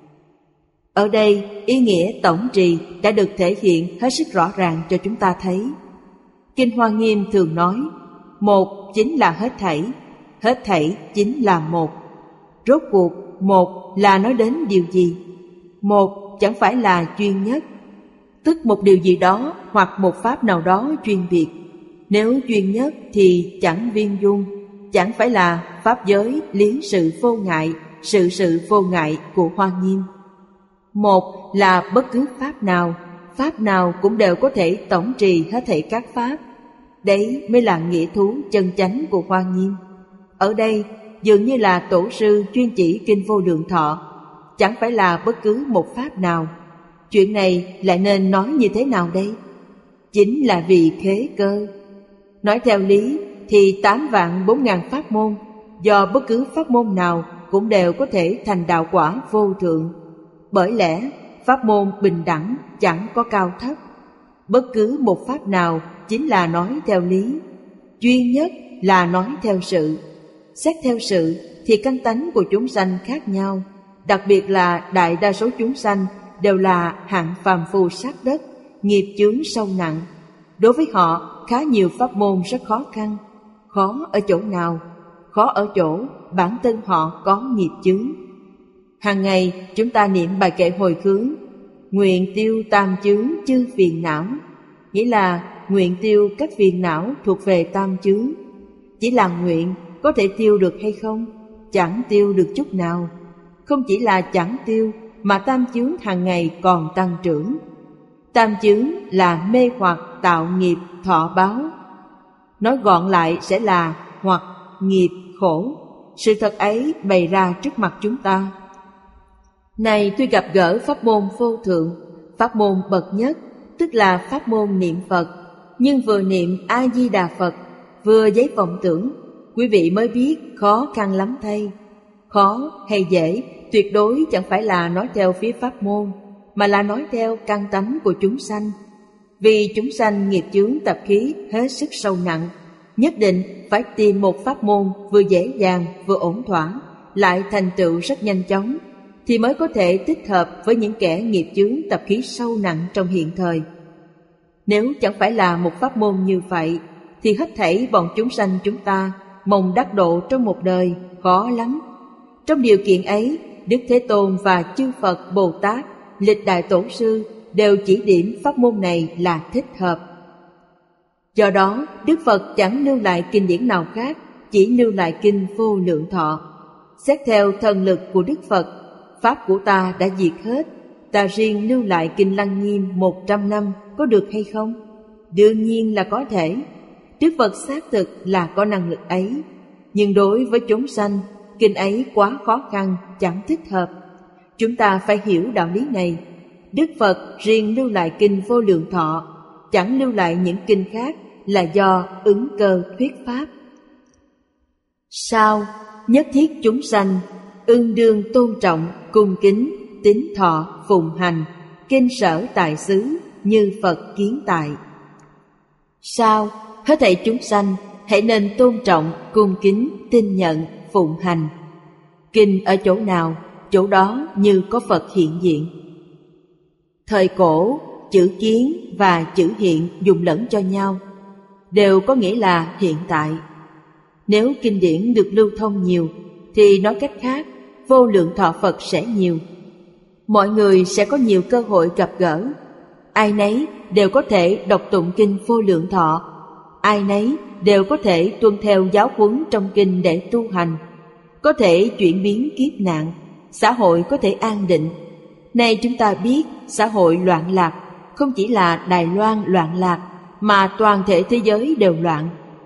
Ở đây, ý nghĩa tổng trì đã được thể hiện hết sức rõ ràng cho chúng ta thấy. Kinh Hoa Nghiêm thường nói, một chính là hết thảy, hết thảy chính là một. Rốt cuộc, một là nói đến điều gì? Một chẳng phải là duy nhất, tức một điều gì đó hoặc một pháp nào đó chuyên biệt. Nếu duy nhất thì chẳng viên dung, chẳng phải là pháp giới lý sự vô ngại, sự sự vô ngại của Hoa Nghiêm. Một là bất cứ pháp nào, pháp nào cũng đều có thể tổng trì hết thảy các pháp. Đấy mới là nghĩa thú chân chánh của Hoa Nghiêm. Ở đây dường như là tổ sư chuyên chỉ Kinh Vô Lượng Thọ, chẳng phải là bất cứ một pháp nào. Chuyện này lại nên nói như thế nào đây? Chính là vì khế cơ. Nói theo lý thì tám vạn bốn ngàn pháp môn, do bất cứ pháp môn nào cũng đều có thể thành đạo quả vô thượng. Bởi lẽ pháp môn bình đẳng chẳng có cao thấp. Bất cứ một pháp nào chính là nói theo lý, duy nhất là nói theo sự. Xét theo sự thì căn tánh của chúng sanh khác nhau, đặc biệt là đại đa số chúng sanh đều là hạng phàm phu sát đất, nghiệp chướng sâu nặng. Đối với họ, khá nhiều pháp môn rất khó khăn. Khó ở chỗ nào? Khó ở chỗ bản thân họ có nghiệp chướng. Hàng ngày chúng ta niệm bài kệ hồi hướng, nguyện tiêu tam chướng chư phiền não, nghĩa là nguyện tiêu các phiền não thuộc về tam chướng. Chỉ là nguyện, có thể tiêu được hay không? Chẳng tiêu được chút nào. Không chỉ là chẳng tiêu, mà tam chướng hàng ngày còn tăng trưởng. Tam chướng là mê hoặc tạo nghiệp thọ báo. Nói gọn lại sẽ là hoặc nghiệp khổ. Sự thật ấy bày ra trước mặt chúng ta. Này tuy gặp gỡ pháp môn vô thượng, pháp môn bậc nhất, tức là pháp môn niệm Phật, nhưng vừa niệm A-di-đà Phật, vừa giấy vọng tưởng, quý vị mới biết khó khăn lắm thay. Khó hay dễ tuyệt đối chẳng phải là nói theo phía pháp môn, mà là nói theo căn tánh của chúng sanh. Vì chúng sanh nghiệp chướng tập khí hết sức sâu nặng, nhất định phải tìm một pháp môn vừa dễ dàng vừa ổn thỏa, lại thành tựu rất nhanh chóng, thì mới có thể thích hợp với những kẻ nghiệp chướng tập khí sâu nặng trong hiện thời. Nếu chẳng phải là một pháp môn như vậy, thì hết thảy bọn chúng sanh chúng ta mong đắc độ trong một đời khó lắm. Trong điều kiện ấy, Đức Thế Tôn và chư Phật, Bồ Tát, lịch đại tổ sư đều chỉ điểm pháp môn này là thích hợp. Do đó, Đức Phật chẳng lưu lại kinh điển nào khác, chỉ lưu lại kinh Vô Lượng Thọ. Xét theo thần lực của Đức Phật, pháp của ta đã diệt hết, ta riêng lưu lại kinh Lăng Nghiêm một trăm năm có được hay không? Đương nhiên là có thể. Đức Phật xác thực là có năng lực ấy, nhưng đối với chúng sanh, kinh ấy quá khó khăn, chẳng thích hợp. Chúng ta phải hiểu đạo lý này. Đức Phật riêng lưu lại kinh Vô Lượng Thọ, chẳng lưu lại những kinh khác là do ứng cơ thuyết pháp. Sao? Nhất thiết chúng sanh ưng đương tôn trọng, cung kính, tín thọ, phụng hành, kinh sở tại xứ như Phật kiến tại. Sao? Hết thảy chúng sanh hãy nên tôn trọng, cung kính, tin nhận, phụng hành. Kinh ở chỗ nào, chỗ đó như có Phật hiện diện. Thời cổ, chữ kiến và chữ hiện dùng lẫn cho nhau, đều có nghĩa là hiện tại. Nếu kinh điển được lưu thông nhiều, thì nói cách khác, vô lượng thọ Phật sẽ nhiều. Mọi người sẽ có nhiều cơ hội gặp gỡ. Ai nấy đều có thể đọc tụng kinh Vô Lượng Thọ. Ai nấy đều có thể tuân theo giáo huấn trong kinh để tu hành. Có thể chuyển biến kiếp nạn, xã hội có thể an định. Nay chúng ta biết xã hội loạn lạc, không chỉ là Đài Loan loạn lạc, mà toàn thể thế giới đều loạn.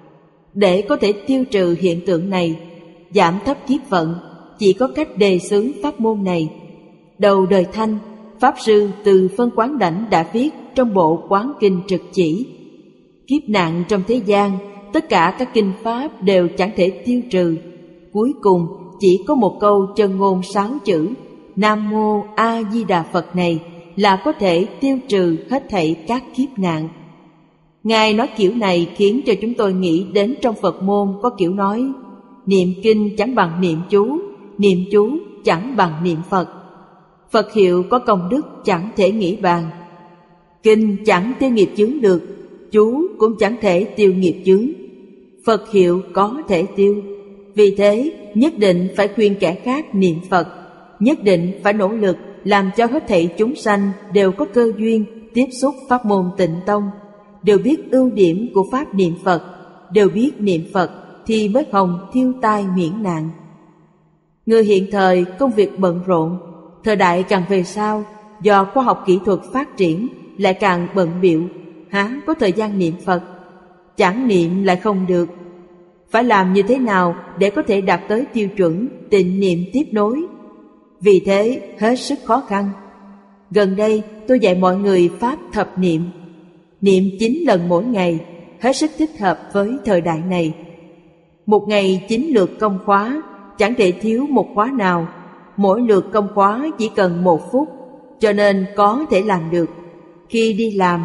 Để có thể tiêu trừ hiện tượng này, giảm thấp kiếp vận, chỉ có cách đề xướng pháp môn này. Đầu đời Thanh, Pháp Sư Từ Phân Quán Đảnh đã viết trong bộ Quán Kinh Trực Chỉ: kiếp nạn trong thế gian, tất cả các kinh pháp đều chẳng thể tiêu trừ. Cuối cùng chỉ có một câu chân ngôn sáu chữ Nam Mô A Di Đà Phật này là có thể tiêu trừ hết thảy các kiếp nạn. Ngài nói kiểu này khiến cho chúng tôi nghĩ đến trong Phật môn có kiểu nói: niệm kinh chẳng bằng niệm chú, niệm chú chẳng bằng niệm Phật. Phật hiệu có công đức chẳng thể nghĩ bàn. Kinh chẳng tiêu nghiệp chướng được, chú cũng chẳng thể tiêu nghiệp chướng. Phật hiệu có thể tiêu. Vì thế nhất định phải khuyên kẻ khác niệm Phật, nhất định phải nỗ lực làm cho hết thảy chúng sanh đều có cơ duyên tiếp xúc pháp môn Tịnh Tông, đều biết ưu điểm của pháp niệm Phật, đều biết niệm Phật thì mới hồng thiêu tai miễn nạn. Người hiện thời công việc bận rộn, thời đại càng về sau do khoa học kỹ thuật phát triển lại càng bận bịu, há có thời gian niệm Phật. Chẳng niệm lại không được. Phải làm như thế nào để có thể đạt tới tiêu chuẩn tịnh niệm tiếp nối? Vì thế hết sức khó khăn. Gần đây tôi dạy mọi người pháp thập niệm, niệm chín lần mỗi ngày, hết sức thích hợp với thời đại này. Một ngày chín lượt công khóa, chẳng thể thiếu một khóa nào. Mỗi lượt công khóa chỉ cần một phút, cho nên có thể làm được. Khi đi làm,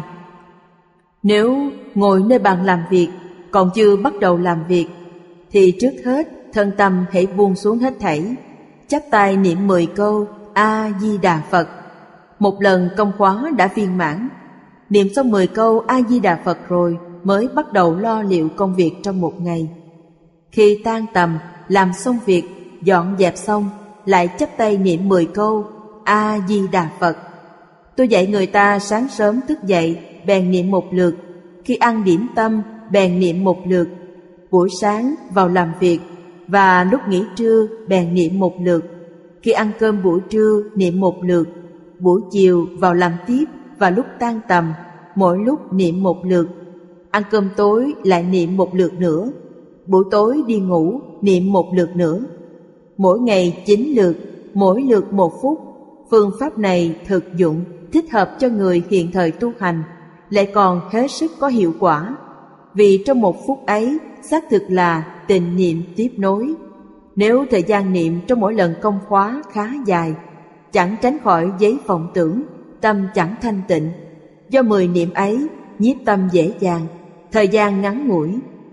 nếu ngồi nơi bàn làm việc, còn chưa bắt đầu làm việc, thì trước hết thân tâm hãy buông xuống hết thảy, chắp tay niệm mười câu A Di Đà Phật. Một lần công khóa đã viên mãn. Niệm xong mười câu A Di Đà Phật rồi mới bắt đầu lo liệu công việc trong một ngày. Khi tan tầm, làm xong việc, dọn dẹp xong, lại chắp tay niệm mười câu A Di Đà Phật. Tôi dạy người ta sáng sớm thức dậy bèn niệm một lượt, khi ăn điểm tâm bèn niệm một lượt, buổi sáng vào làm việc và lúc nghỉ trưa bèn niệm một lượt, khi ăn cơm buổi trưa niệm một lượt, buổi chiều vào làm tiếp và lúc tan tầm mỗi lúc niệm một lượt, ăn cơm tối lại niệm một lượt nữa, buổi tối đi ngủ niệm một lượt nữa. Mỗi ngày chín lượt, mỗi lượt một phút. Phương pháp này thực dụng, thích hợp cho người hiện thời tu hành, lại còn hết sức có hiệu quả. Vì trong một phút ấy xác thực là tịnh niệm tiếp nối. Nếu thời gian niệm trong mỗi lần công khóa khá dài, chẳng tránh khỏi giấy vọng tưởng, tâm chẳng thanh tịnh. Do mười niệm ấy nhiếp tâm dễ dàng, thời gian ngắn ngủi.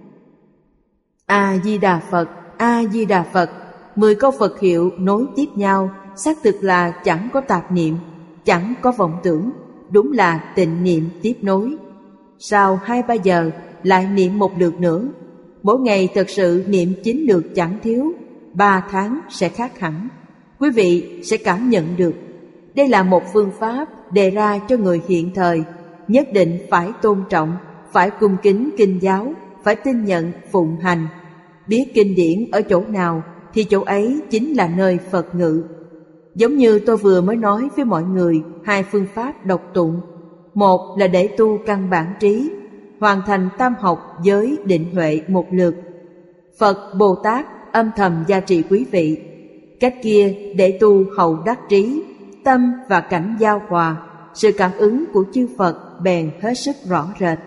A Di Đà Phật, A Di Đà Phật, mười câu Phật hiệu nối tiếp nhau, xác thực là chẳng có tạp niệm, chẳng có vọng tưởng, đúng là tịnh niệm tiếp nối. Sau hai ba giờ lại niệm một lượt nữa. Mỗi ngày thật sự niệm chín lượt chẳng thiếu, ba tháng sẽ khác hẳn. Quý vị sẽ cảm nhận được đây là một phương pháp đề ra cho người hiện thời, nhất định phải tôn trọng, phải cung kính kinh giáo, phải tin nhận phụng hành. Biết kinh điển ở chỗ nào thì chỗ ấy chính là nơi Phật ngự. Giống như tôi vừa mới nói với mọi người hai phương pháp độc tụng. Một là để tu căn bản trí, hoàn thành tam học giới định huệ một lượt. Phật Bồ Tát âm thầm gia trì quý vị. Cách kia để tu hậu đắc trí, tâm và cảnh giao hòa, sự cảm ứng của chư Phật bèn hết sức rõ rệt.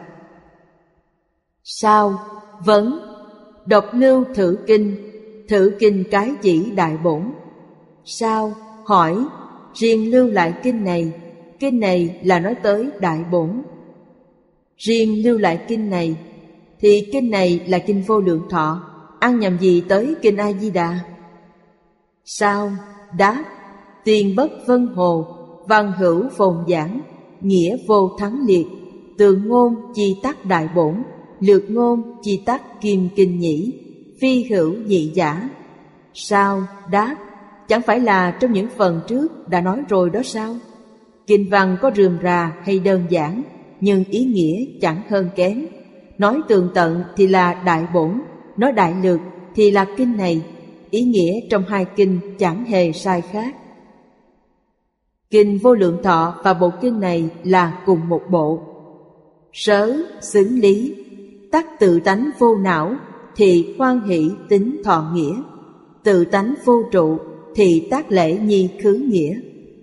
Sao? Vấn. Đọc lưu thử kinh, thử kinh cái chỉ đại bổn. Sao? Hỏi. Riêng lưu lại kinh này, kinh này là nói tới đại bổn. Riêng lưu lại kinh này, thì kinh này là kinh Vô Lượng Thọ, ăn nhầm gì tới kinh A Di Đà? Sao? Đáp. Tiền bất vân hồ, văn hữu phồn giảng, nghĩa vô thắng liệt, tường ngôn chi tắc đại bổn, lược ngôn chi tắc kim kinh nhĩ, phi hữu dị giả. Sao? Đáp. Chẳng phải là trong những phần trước đã nói rồi đó sao? Kinh văn có rườm rà hay đơn giản, nhưng ý nghĩa chẳng hơn kém. Nói tường tận thì là đại bổn, nói đại lược thì là kinh này. Ý nghĩa trong hai kinh chẳng hề sai khác. Kinh Vô Lượng Thọ và bộ kinh này là cùng một bộ. Sớ xứng lý, tắc tự tánh vô não, thì hoan hỷ tính thọ nghĩa. Tự tánh vô trụ, thì tác lễ nhi khứ nghĩa.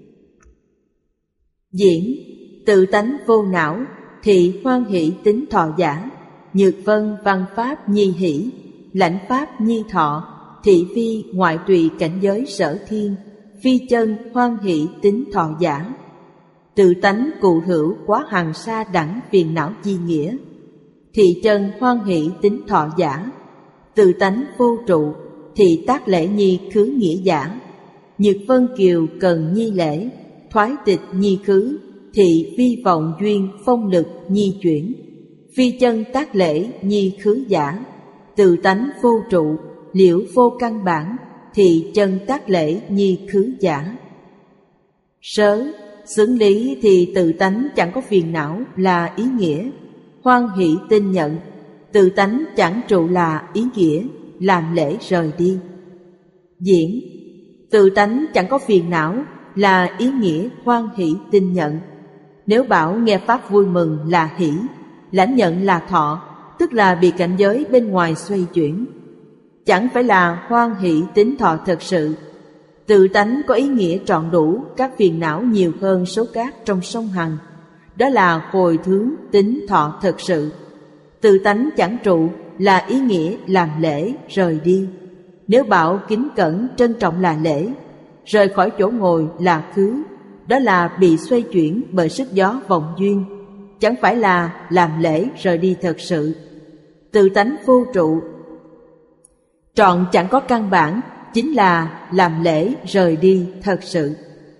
Diễn. Tự tánh vô não, thì hoan hỷ tính thọ giả. Nhược vân văn pháp nhi hỷ, lãnh pháp nhi thọ, thị phi ngoại tùy cảnh giới sở thiên, phi chân hoan hỷ tính thọ giả. Tự tánh cụ hữu quá hằng sa đẳng phiền não chi nghĩa, thị chân hoan hỷ tính thọ giả. Tự tánh vô trụ, thị tác lễ nhi khứ nghĩa giả. Nhược vân kiều cần nhi lễ, thoái tịch nhi khứ, thị vi vọng duyên phong lực nhi chuyển. Phi chân tác lễ nhi khứ giả. Tự tánh vô trụ, liễu vô căn bản, thì chân tác lễ nhi khứ giả. Sớ, xứng lý thì tự tánh chẳng có phiền não là ý nghĩa. Hoan hỷ tin nhận, tự tánh chẳng trụ là ý nghĩa, làm lễ rời đi. Diễn. Tự tánh chẳng có phiền não là ý nghĩa hoan hỷ tin nhận. Nếu bảo nghe pháp vui mừng là hỷ, lãnh nhận là thọ, tức là bị cảnh giới bên ngoài xoay chuyển. Chẳng phải là hoan hỷ tính thọ thật sự. Tự tánh có ý nghĩa trọn đủ các phiền não nhiều hơn số cát trong sông Hằng. Đó là hồi hướng tính thọ thật sự. Tự tánh chẳng trụ là ý nghĩa làm lễ rời đi. Nếu bảo kính cẩn trân trọng là lễ, rời khỏi chỗ ngồi là khứ, đó là bị xoay chuyển bởi sức gió vọng duyên, chẳng phải là làm lễ rời đi thật sự. Tự tánh vô trụ, trọn chẳng có căn bản, chính là làm lễ rời đi thật sự.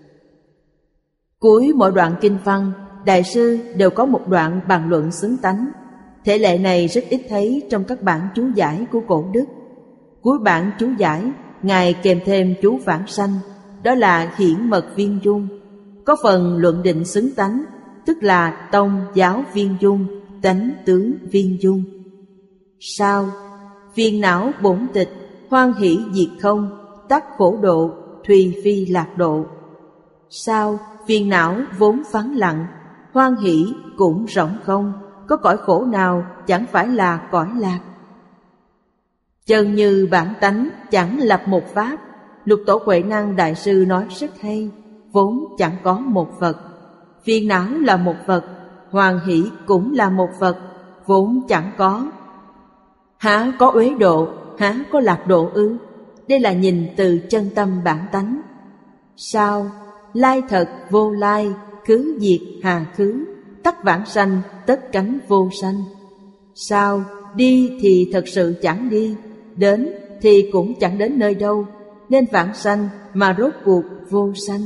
Cuối mỗi đoạn kinh văn, Đại sư đều có một đoạn bàn luận xứng tánh. Thể lệ này rất ít thấy trong các bản chú giải của cổ đức. Cuối bản chú giải, Ngài kèm thêm chú vãng sanh, đó là hiển mật viên dung. Có phần luận định xứng tánh, tức là tông giáo viên dung, tánh tướng viên dung. Sao? Phiền não bổn tịch, hoan hỷ diệt không, tắc khổ độ, thùy phi lạc độ. Sao? Phiền não vốn vắng lặng, hoan hỷ cũng rỗng không, có cõi khổ nào chẳng phải là cõi lạc. Chân như bản tánh chẳng lập một pháp, Lục Tổ Huệ Năng Đại sư nói rất hay, vốn chẳng có một Phật. Phiền não là một Phật, hoan hỷ cũng là một Phật, vốn chẳng có. Há có uế độ, há có lạc độ ư? Đây là nhìn từ chân tâm bản tánh. Sao? Lai thật vô lai, khứ diệt hà khứ, tắc vãng sanh, tất cánh vô sanh. Sao? Đi thì thật sự chẳng đi, đến thì cũng chẳng đến nơi đâu, nên vãng sanh mà rốt cuộc vô sanh.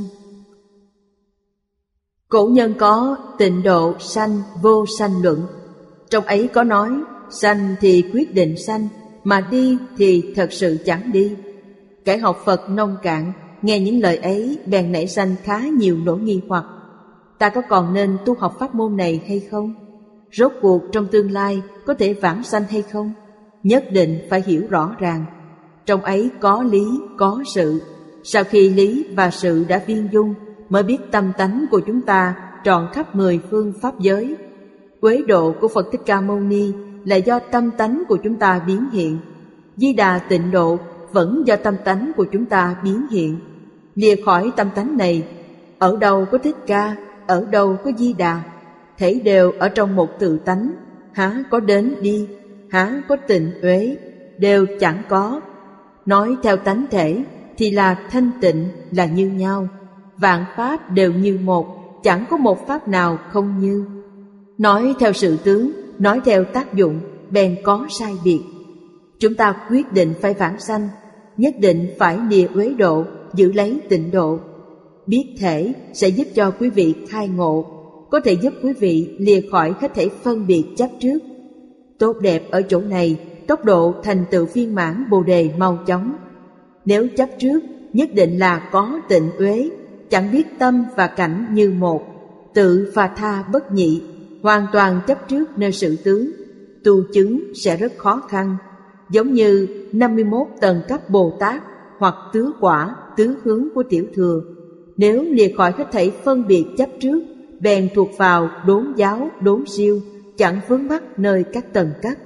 Cổ nhân có Tịnh Độ sanh vô sanh luận, trong ấy có nói sanh thì quyết định sanh, mà đi thì thật sự chẳng đi. Kẻ học Phật nông cạn nghe những lời ấy bèn nảy sanh khá nhiều nỗi nghi hoặc. Ta có còn nên tu học pháp môn này hay không? Rốt cuộc trong tương lai có thể vãng sanh hay không? Nhất định phải hiểu rõ ràng. Trong ấy có lý, có sự. Sau khi lý và sự đã viên dung, mới biết tâm tánh của chúng ta trọn khắp mười phương pháp giới. Quế độ của Phật Thích Ca Mâu Ni là do tâm tánh của chúng ta biến hiện. Di Đà tịnh độ vẫn do tâm tánh của chúng ta biến hiện. Lìa khỏi tâm tánh này, ở đâu có Thích Ca, ở đâu có Di Đà, thảy đều ở trong một tự tánh, há có đến đi, há có tịnh uế, đều chẳng có. Nói theo tánh thể thì là thanh tịnh, là như nhau. Vạn pháp đều như một, chẳng có một pháp nào không như. Nói theo sự tướng, nói theo tác dụng, bèn có sai biệt. Chúng ta quyết định phải vãng sanh, nhất định phải lìa uế độ, giữ lấy tịnh độ. Biết thể sẽ giúp cho quý vị khai ngộ, có thể giúp quý vị lìa khỏi hết thảy phân biệt chấp trước. Tốt đẹp ở chỗ này, tốc độ thành tựu viên mãn Bồ Đề mau chóng. Nếu chấp trước, nhất định là có tịnh uế, chẳng biết tâm và cảnh như một, tự và tha bất nhị, hoàn toàn chấp trước nơi sự tướng, tu chứng sẽ rất khó khăn. Giống như năm mươi mốt tầng cấp Bồ Tát hoặc tứ quả, tứ hướng của tiểu thừa, nếu lìa khỏi hết thảy phân biệt chấp trước, bèn thuộc vào đốn giáo, đốn siêu, chẳng vướng mắc nơi các tầng cấp.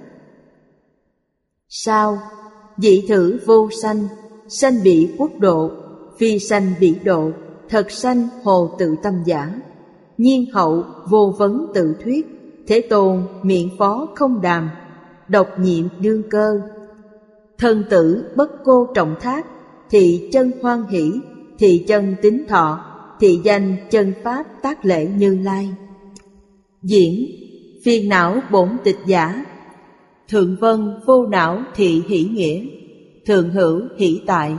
Sao? Dị thử vô sanh, sanh bị quốc độ, phi sanh bị độ, thật sanh hồ tự tâm giả. Nhiên hậu vô vấn tự thuyết, Thế Tôn miệng phó không đàm, độc nhiệm đương cơ. Thân tử bất cô trọng thác, thị chân hoan hỷ, thị chân tín thọ, thị danh chân pháp tác lễ Như Lai. Diễn phiền não bổn tịch giả, thượng vân vô não thị hỷ nghĩa, thượng hữu hỷ tại,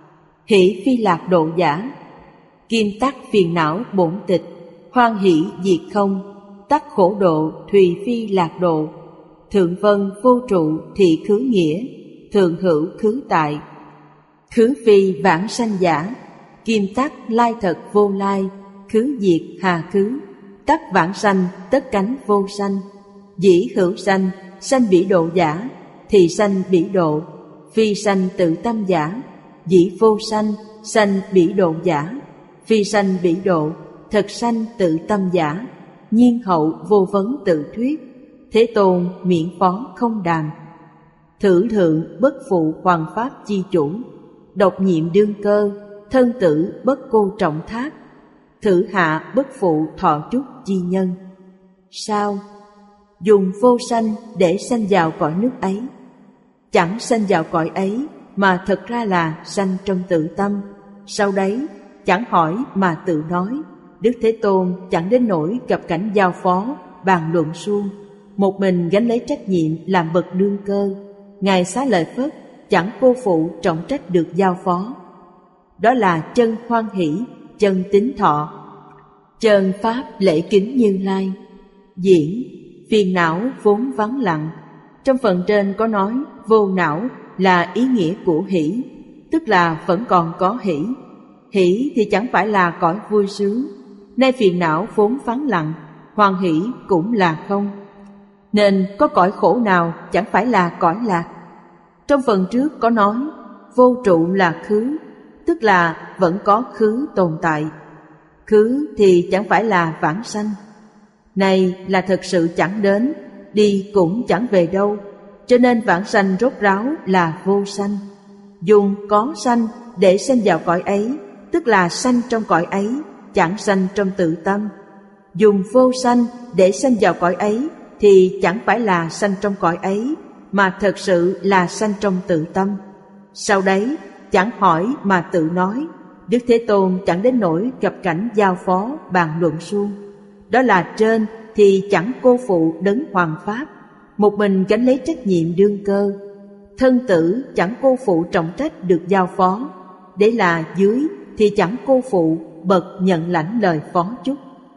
hỷ phi lạc độ giả. Kim tắc phiền não bổn tịch, hoan hỷ diệt không, tắc khổ độ thùy phi lạc độ, thượng vân vô trụ thị khứ nghĩa, thượng hữu khứ tại, khứ phi vãng sanh giả. Kim tắc lai thật vô lai, khứ diệt hà khứ, tắc vãng sanh tất cánh vô sanh. Dĩ hữu sanh, sanh bỉ độ giả, thì sanh bỉ độ, phi sanh tự tâm giả. Dĩ vô sanh, sanh bỉ độ giả, phi sanh bỉ độ, thật sanh tự tâm giả. Nhiên hậu vô vấn tự thuyết, Thế Tôn miệng phó không đàm. Thử thượng bất phụ hoàng pháp chi chủ, độc nhiệm đương cơ, thân tử bất cô trọng thác, thử hạ bất phụ thọ trúc chi nhân. Sao? Dùng vô sanh để sanh vào cõi nước ấy, chẳng sanh vào cõi ấy mà thật ra là sanh trong tự tâm. Sau đấy chẳng hỏi mà tự nói, Đức Thế Tôn chẳng đến nỗi gặp cảnh giao phó, bàn luận suông, một mình gánh lấy trách nhiệm làm bậc đương cơ. Ngài Xá Lợi Phất chẳng cô phụ trọng trách được giao phó. Đó là chân hoan hỷ, chân tín thọ, chân pháp lễ kính Như Lai. Diễn phiền não vốn vắng lặng. Trong phần trên có nói vô não là ý nghĩa của hỷ, tức là vẫn còn có hỷ. Hỷ thì chẳng phải là cõi vui sướng, nay phiền não vốn vắng lặng, hoan hỷ cũng là không, nên có cõi khổ nào chẳng phải là cõi lạc. Trong phần trước có nói vô trụ là khứ, tức là vẫn có khứ tồn tại. Khứ thì chẳng phải là vãng sanh, này là thật sự chẳng đến, đi cũng chẳng về đâu, cho nên vãng sanh rốt ráo là vô sanh. Dùng có sanh để sanh vào cõi ấy, tức là sanh trong cõi ấy, chẳng sanh trong tự tâm. Dùng vô sanh để sanh vào cõi ấy thì chẳng phải là sanh trong cõi ấy, mà thật sự là sanh trong tự tâm. Sau đấy chẳng hỏi mà tự nói, Đức Thế Tôn chẳng đến nỗi gặp cảnh giao phó, bàn luận suông. Đó là trên thì chẳng cô phụ đấng hoàng pháp, một mình gánh lấy trách nhiệm đương cơ. Thân tử chẳng cô phụ trọng trách được giao phó, để là dưới thì chẳng cô phụ bậc nhận lãnh lời phó chúc.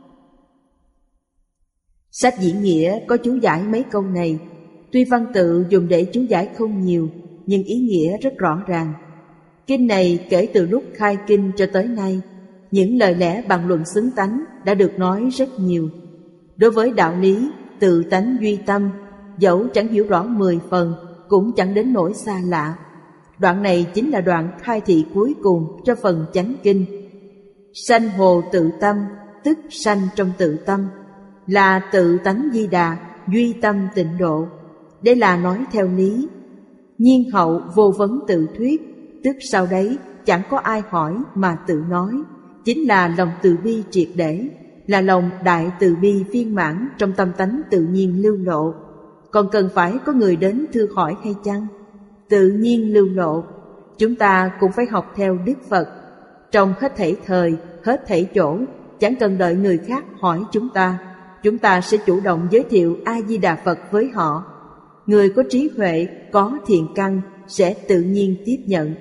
Sách Diễn Nghĩa có chú giải mấy câu này, tuy văn tự dùng để chú giải không nhiều, nhưng ý nghĩa rất rõ ràng. Kinh này kể từ lúc khai kinh cho tới nay, những lời lẽ bàn luận xứng tánh đã được nói rất nhiều. Đối với đạo lý tự tánh duy tâm, dẫu chẳng hiểu rõ mười phần cũng chẳng đến nỗi xa lạ. Đoạn này chính là đoạn khai thị cuối cùng cho phần chánh kinh. Sanh hồ tự tâm, tức sanh trong tự tâm, là tự tánh Di Đà, duy tâm tịnh độ. Đây là nói theo lý. Nhiên hậu vô vấn tự thuyết, tức sau đấy chẳng có ai hỏi mà tự nói, chính là lòng từ bi triệt để, là lòng đại từ bi viên mãn trong tâm tánh tự nhiên lưu lộ. Còn cần phải có người đến thưa hỏi hay chăng? Tự nhiên lưu lộ. Chúng ta cũng phải học theo Đức Phật. Trong hết thảy thời, hết thảy chỗ, chẳng cần đợi người khác hỏi chúng ta, chúng ta sẽ chủ động giới thiệu A-di-đà Phật với họ. Người có trí huệ, có thiện căn sẽ tự nhiên tiếp nhận.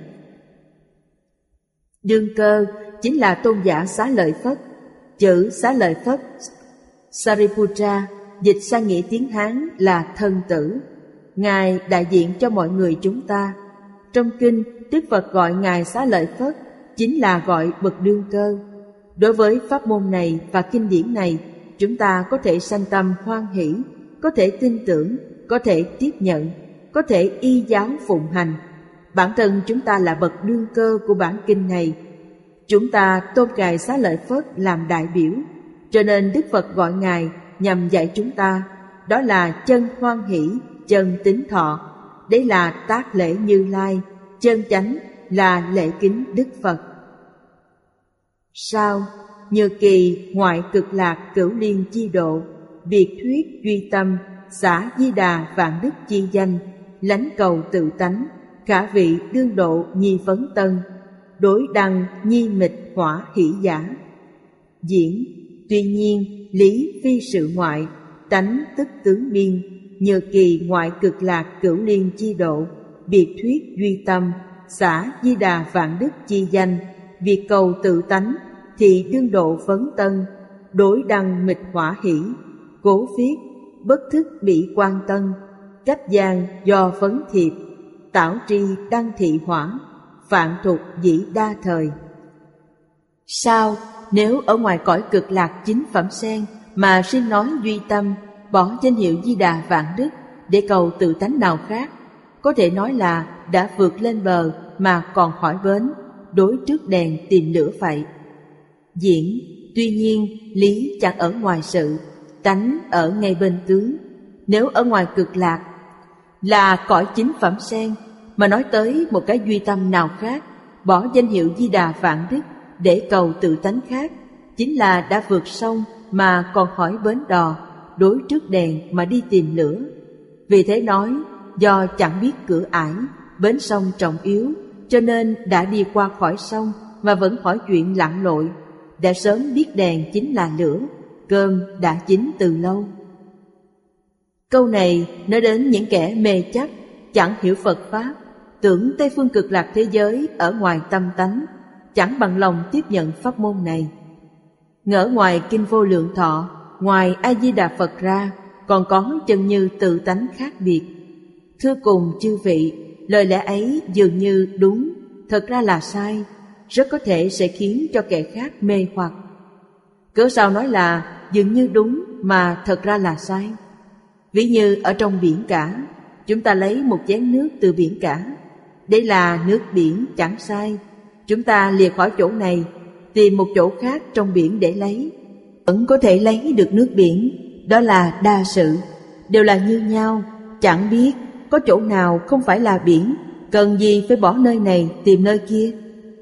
Đương cơ chính là tôn giả Xá Lợi Phất. Chữ Xá Lợi Phất Sariputra dịch sang nghĩa tiếng Hán là thân tử. Ngài đại diện cho mọi người chúng ta. Trong kinh, Đức Phật gọi Ngài Xá Lợi Phất chính là gọi bậc đương cơ. Đối với pháp môn này và kinh điển này, chúng ta có thể sanh tâm hoan hỷ, có thể tin tưởng, có thể tiếp nhận, có thể y giáo phụng hành. Bản thân chúng ta là bậc đương cơ của bản kinh này. Chúng ta tôn Ngài Xá Lợi Phất làm đại biểu, cho nên Đức Phật gọi Ngài nhằm dạy chúng ta, đó là chân hoan hỷ, chân tín thọ. Đấy là tác lễ Như Lai, chân chánh là lễ kính Đức Phật. Sao? Như kỳ ngoại cực lạc cửu liên chi độ, biệt thuyết duy tâm, xả Di Đà vạn đức chi danh, lánh cầu tự tánh, khả vị đương độ nhi phấn tân, đối đăng nhi mịch hỏa hỷ giả. Diễn, tuy nhiên lý phi sự ngoại, tánh tức tướng biên, như kỳ ngoại cực lạc cửu liên chi độ, biệt thuyết duy tâm, xả Di Đà vạn đức chi danh, việc cầu tự tánh thì đương độ phấn tân, đối đăng mịch hỏa hỷ, cố phiết bất thức bị quan tân, cách gian do phấn thiệp, tảo tri đăng thị hỏa, phạn thục dĩ đa thời. Sao nếu ở ngoài cõi cực lạc chính phẩm sen mà riêng nói duy tâm, bỏ danh hiệu Di Đà vạn đức để cầu tự tánh nào khác, có thể nói là đã vượt lên bờ mà còn hỏi bến, đối trước đèn tìm lửa vậy. Diễn, tuy nhiên lý chẳng ở ngoài sự, tánh ở ngay bên tướng. Nếu ở ngoài cực lạc là cõi chính phẩm sen mà nói tới một cái duy tâm nào khác, bỏ danh hiệu Di Đà vạn đức để cầu tự tánh khác, chính là đã vượt sông mà còn hỏi bến đò, đối trước đèn mà đi tìm lửa. Vì thế nói, do chẳng biết cửa ải, bến sông trọng yếu, cho nên đã đi qua khỏi sông mà vẫn hỏi chuyện lặn lội, đã sớm biết đèn chính là lửa, cơm đã chín từ lâu. Câu này nói đến những kẻ mê chấp, chẳng hiểu Phật Pháp, tưởng Tây phương cực lạc thế giới ở ngoài tâm tánh, chẳng bằng lòng tiếp nhận pháp môn này. Ngỡ ngoài Kinh Vô Lượng Thọ, ngoài A-di-đà Phật ra, còn có chân như tự tánh khác biệt. Thưa cùng chư vị, lời lẽ ấy dường như đúng, thật ra là sai, rất có thể sẽ khiến cho kẻ khác mê hoặc. Cớ sao nói là dường như đúng mà thật ra là sai? Ví như ở trong biển cả, chúng ta lấy một chén nước từ biển cả. Đây là nước biển chẳng sai. Chúng ta lìa khỏi chỗ này, tìm một chỗ khác trong biển để lấy, vẫn có thể lấy được nước biển. Đó là đa sự, đều là như nhau, chẳng biết có chỗ nào không phải là biển, cần gì phải bỏ nơi này tìm nơi kia.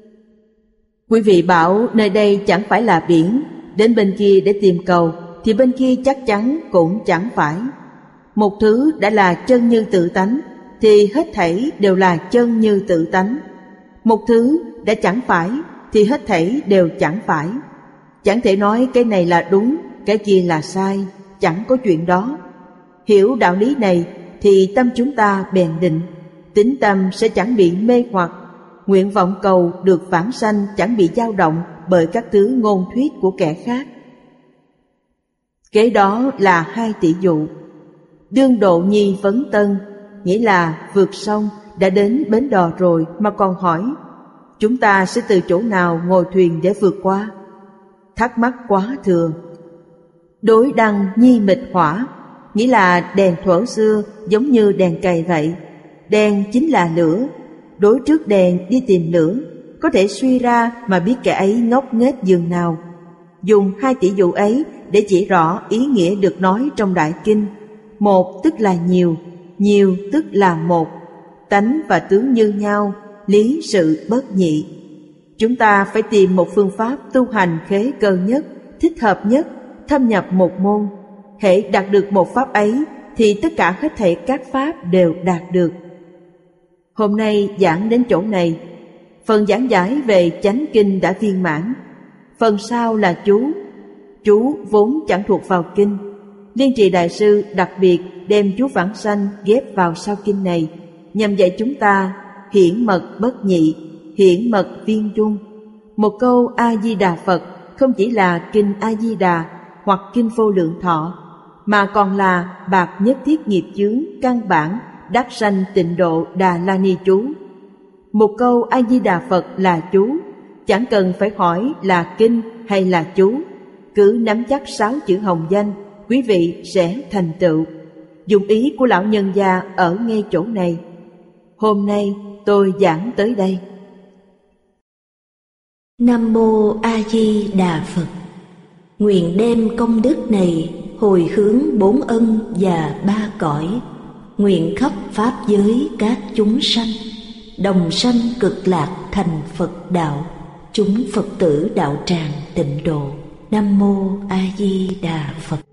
Quý vị bảo nơi đây chẳng phải là biển, đến bên kia để tìm cầu, thì bên kia chắc chắn cũng chẳng phải. Một thứ đã là chân như tự tánh, thì hết thảy đều là chân như tự tánh. Một thứ đã chẳng phải, thì hết thảy đều chẳng phải. Chẳng thể nói cái này là đúng, cái kia là sai, chẳng có chuyện đó. Hiểu đạo lý này thì tâm chúng ta bền định, tín tâm sẽ chẳng bị mê hoặc, nguyện vọng cầu được vãng sanh chẳng bị dao động bởi các thứ ngôn thuyết của kẻ khác. Kế đó là hai tỷ dụ. Đương độ nhi vấn tân, nghĩa là vượt sông, đã đến bến đò rồi mà còn hỏi. chúng ta sẽ từ chỗ nào ngồi thuyền để vượt qua? Thắc mắc quá thường. Đối đăng nhi mịch hỏa, nghĩa là đèn thuở xưa giống như đèn cày vậy. Đèn chính là lửa. Đối trước đèn đi tìm lửa, có thể suy ra mà biết kẻ ấy ngốc nghếch giường nào. Dùng hai tỷ dụ ấy để chỉ rõ ý nghĩa được nói trong Đại Kinh. Một tức là nhiều, nhiều tức là một. Tánh và tướng như nhau, lý sự bất nhị. Chúng ta phải tìm một phương pháp tu hành khế cơ nhất, thích hợp nhất, thâm nhập một môn. Hễ đạt được một pháp ấy thì tất cả hết thảy các pháp đều đạt được. Hôm nay giảng đến chỗ này. Phần giảng giải về chánh kinh đã viên mãn. Phần sau là chú. Chú vốn chẳng thuộc vào kinh. Liên Trì Đại Sư đặc biệt đem chú vãng sanh ghép vào sau kinh này, nhằm dạy chúng ta hiển mật bất nhị, hiển mật viên chung. Một câu A-di-đà Phật không chỉ là kinh A-di-đà hoặc kinh Vô Lượng Thọ, mà còn là bạc nhất thiết nghiệp chướng căn bản đắc sanh tịnh độ Đà La Ni chú. Một câu A-di-đà Phật là chú, chẳng cần phải hỏi là kinh hay là chú. Cứ nắm chắc sáu chữ hồng danh, quý vị sẽ thành tựu. Dụng ý của lão nhân gia ở ngay chỗ này. Hôm nay tôi giảng tới đây. Nam Mô A Di Đà Phật. Nguyện đem công đức này hồi hướng bốn ân và ba cõi, nguyện khắp pháp giới các chúng sanh đồng sanh cực lạc thành Phật đạo, chúng Phật tử đạo tràng tịnh độ. Nam Mô A Di Đà Phật.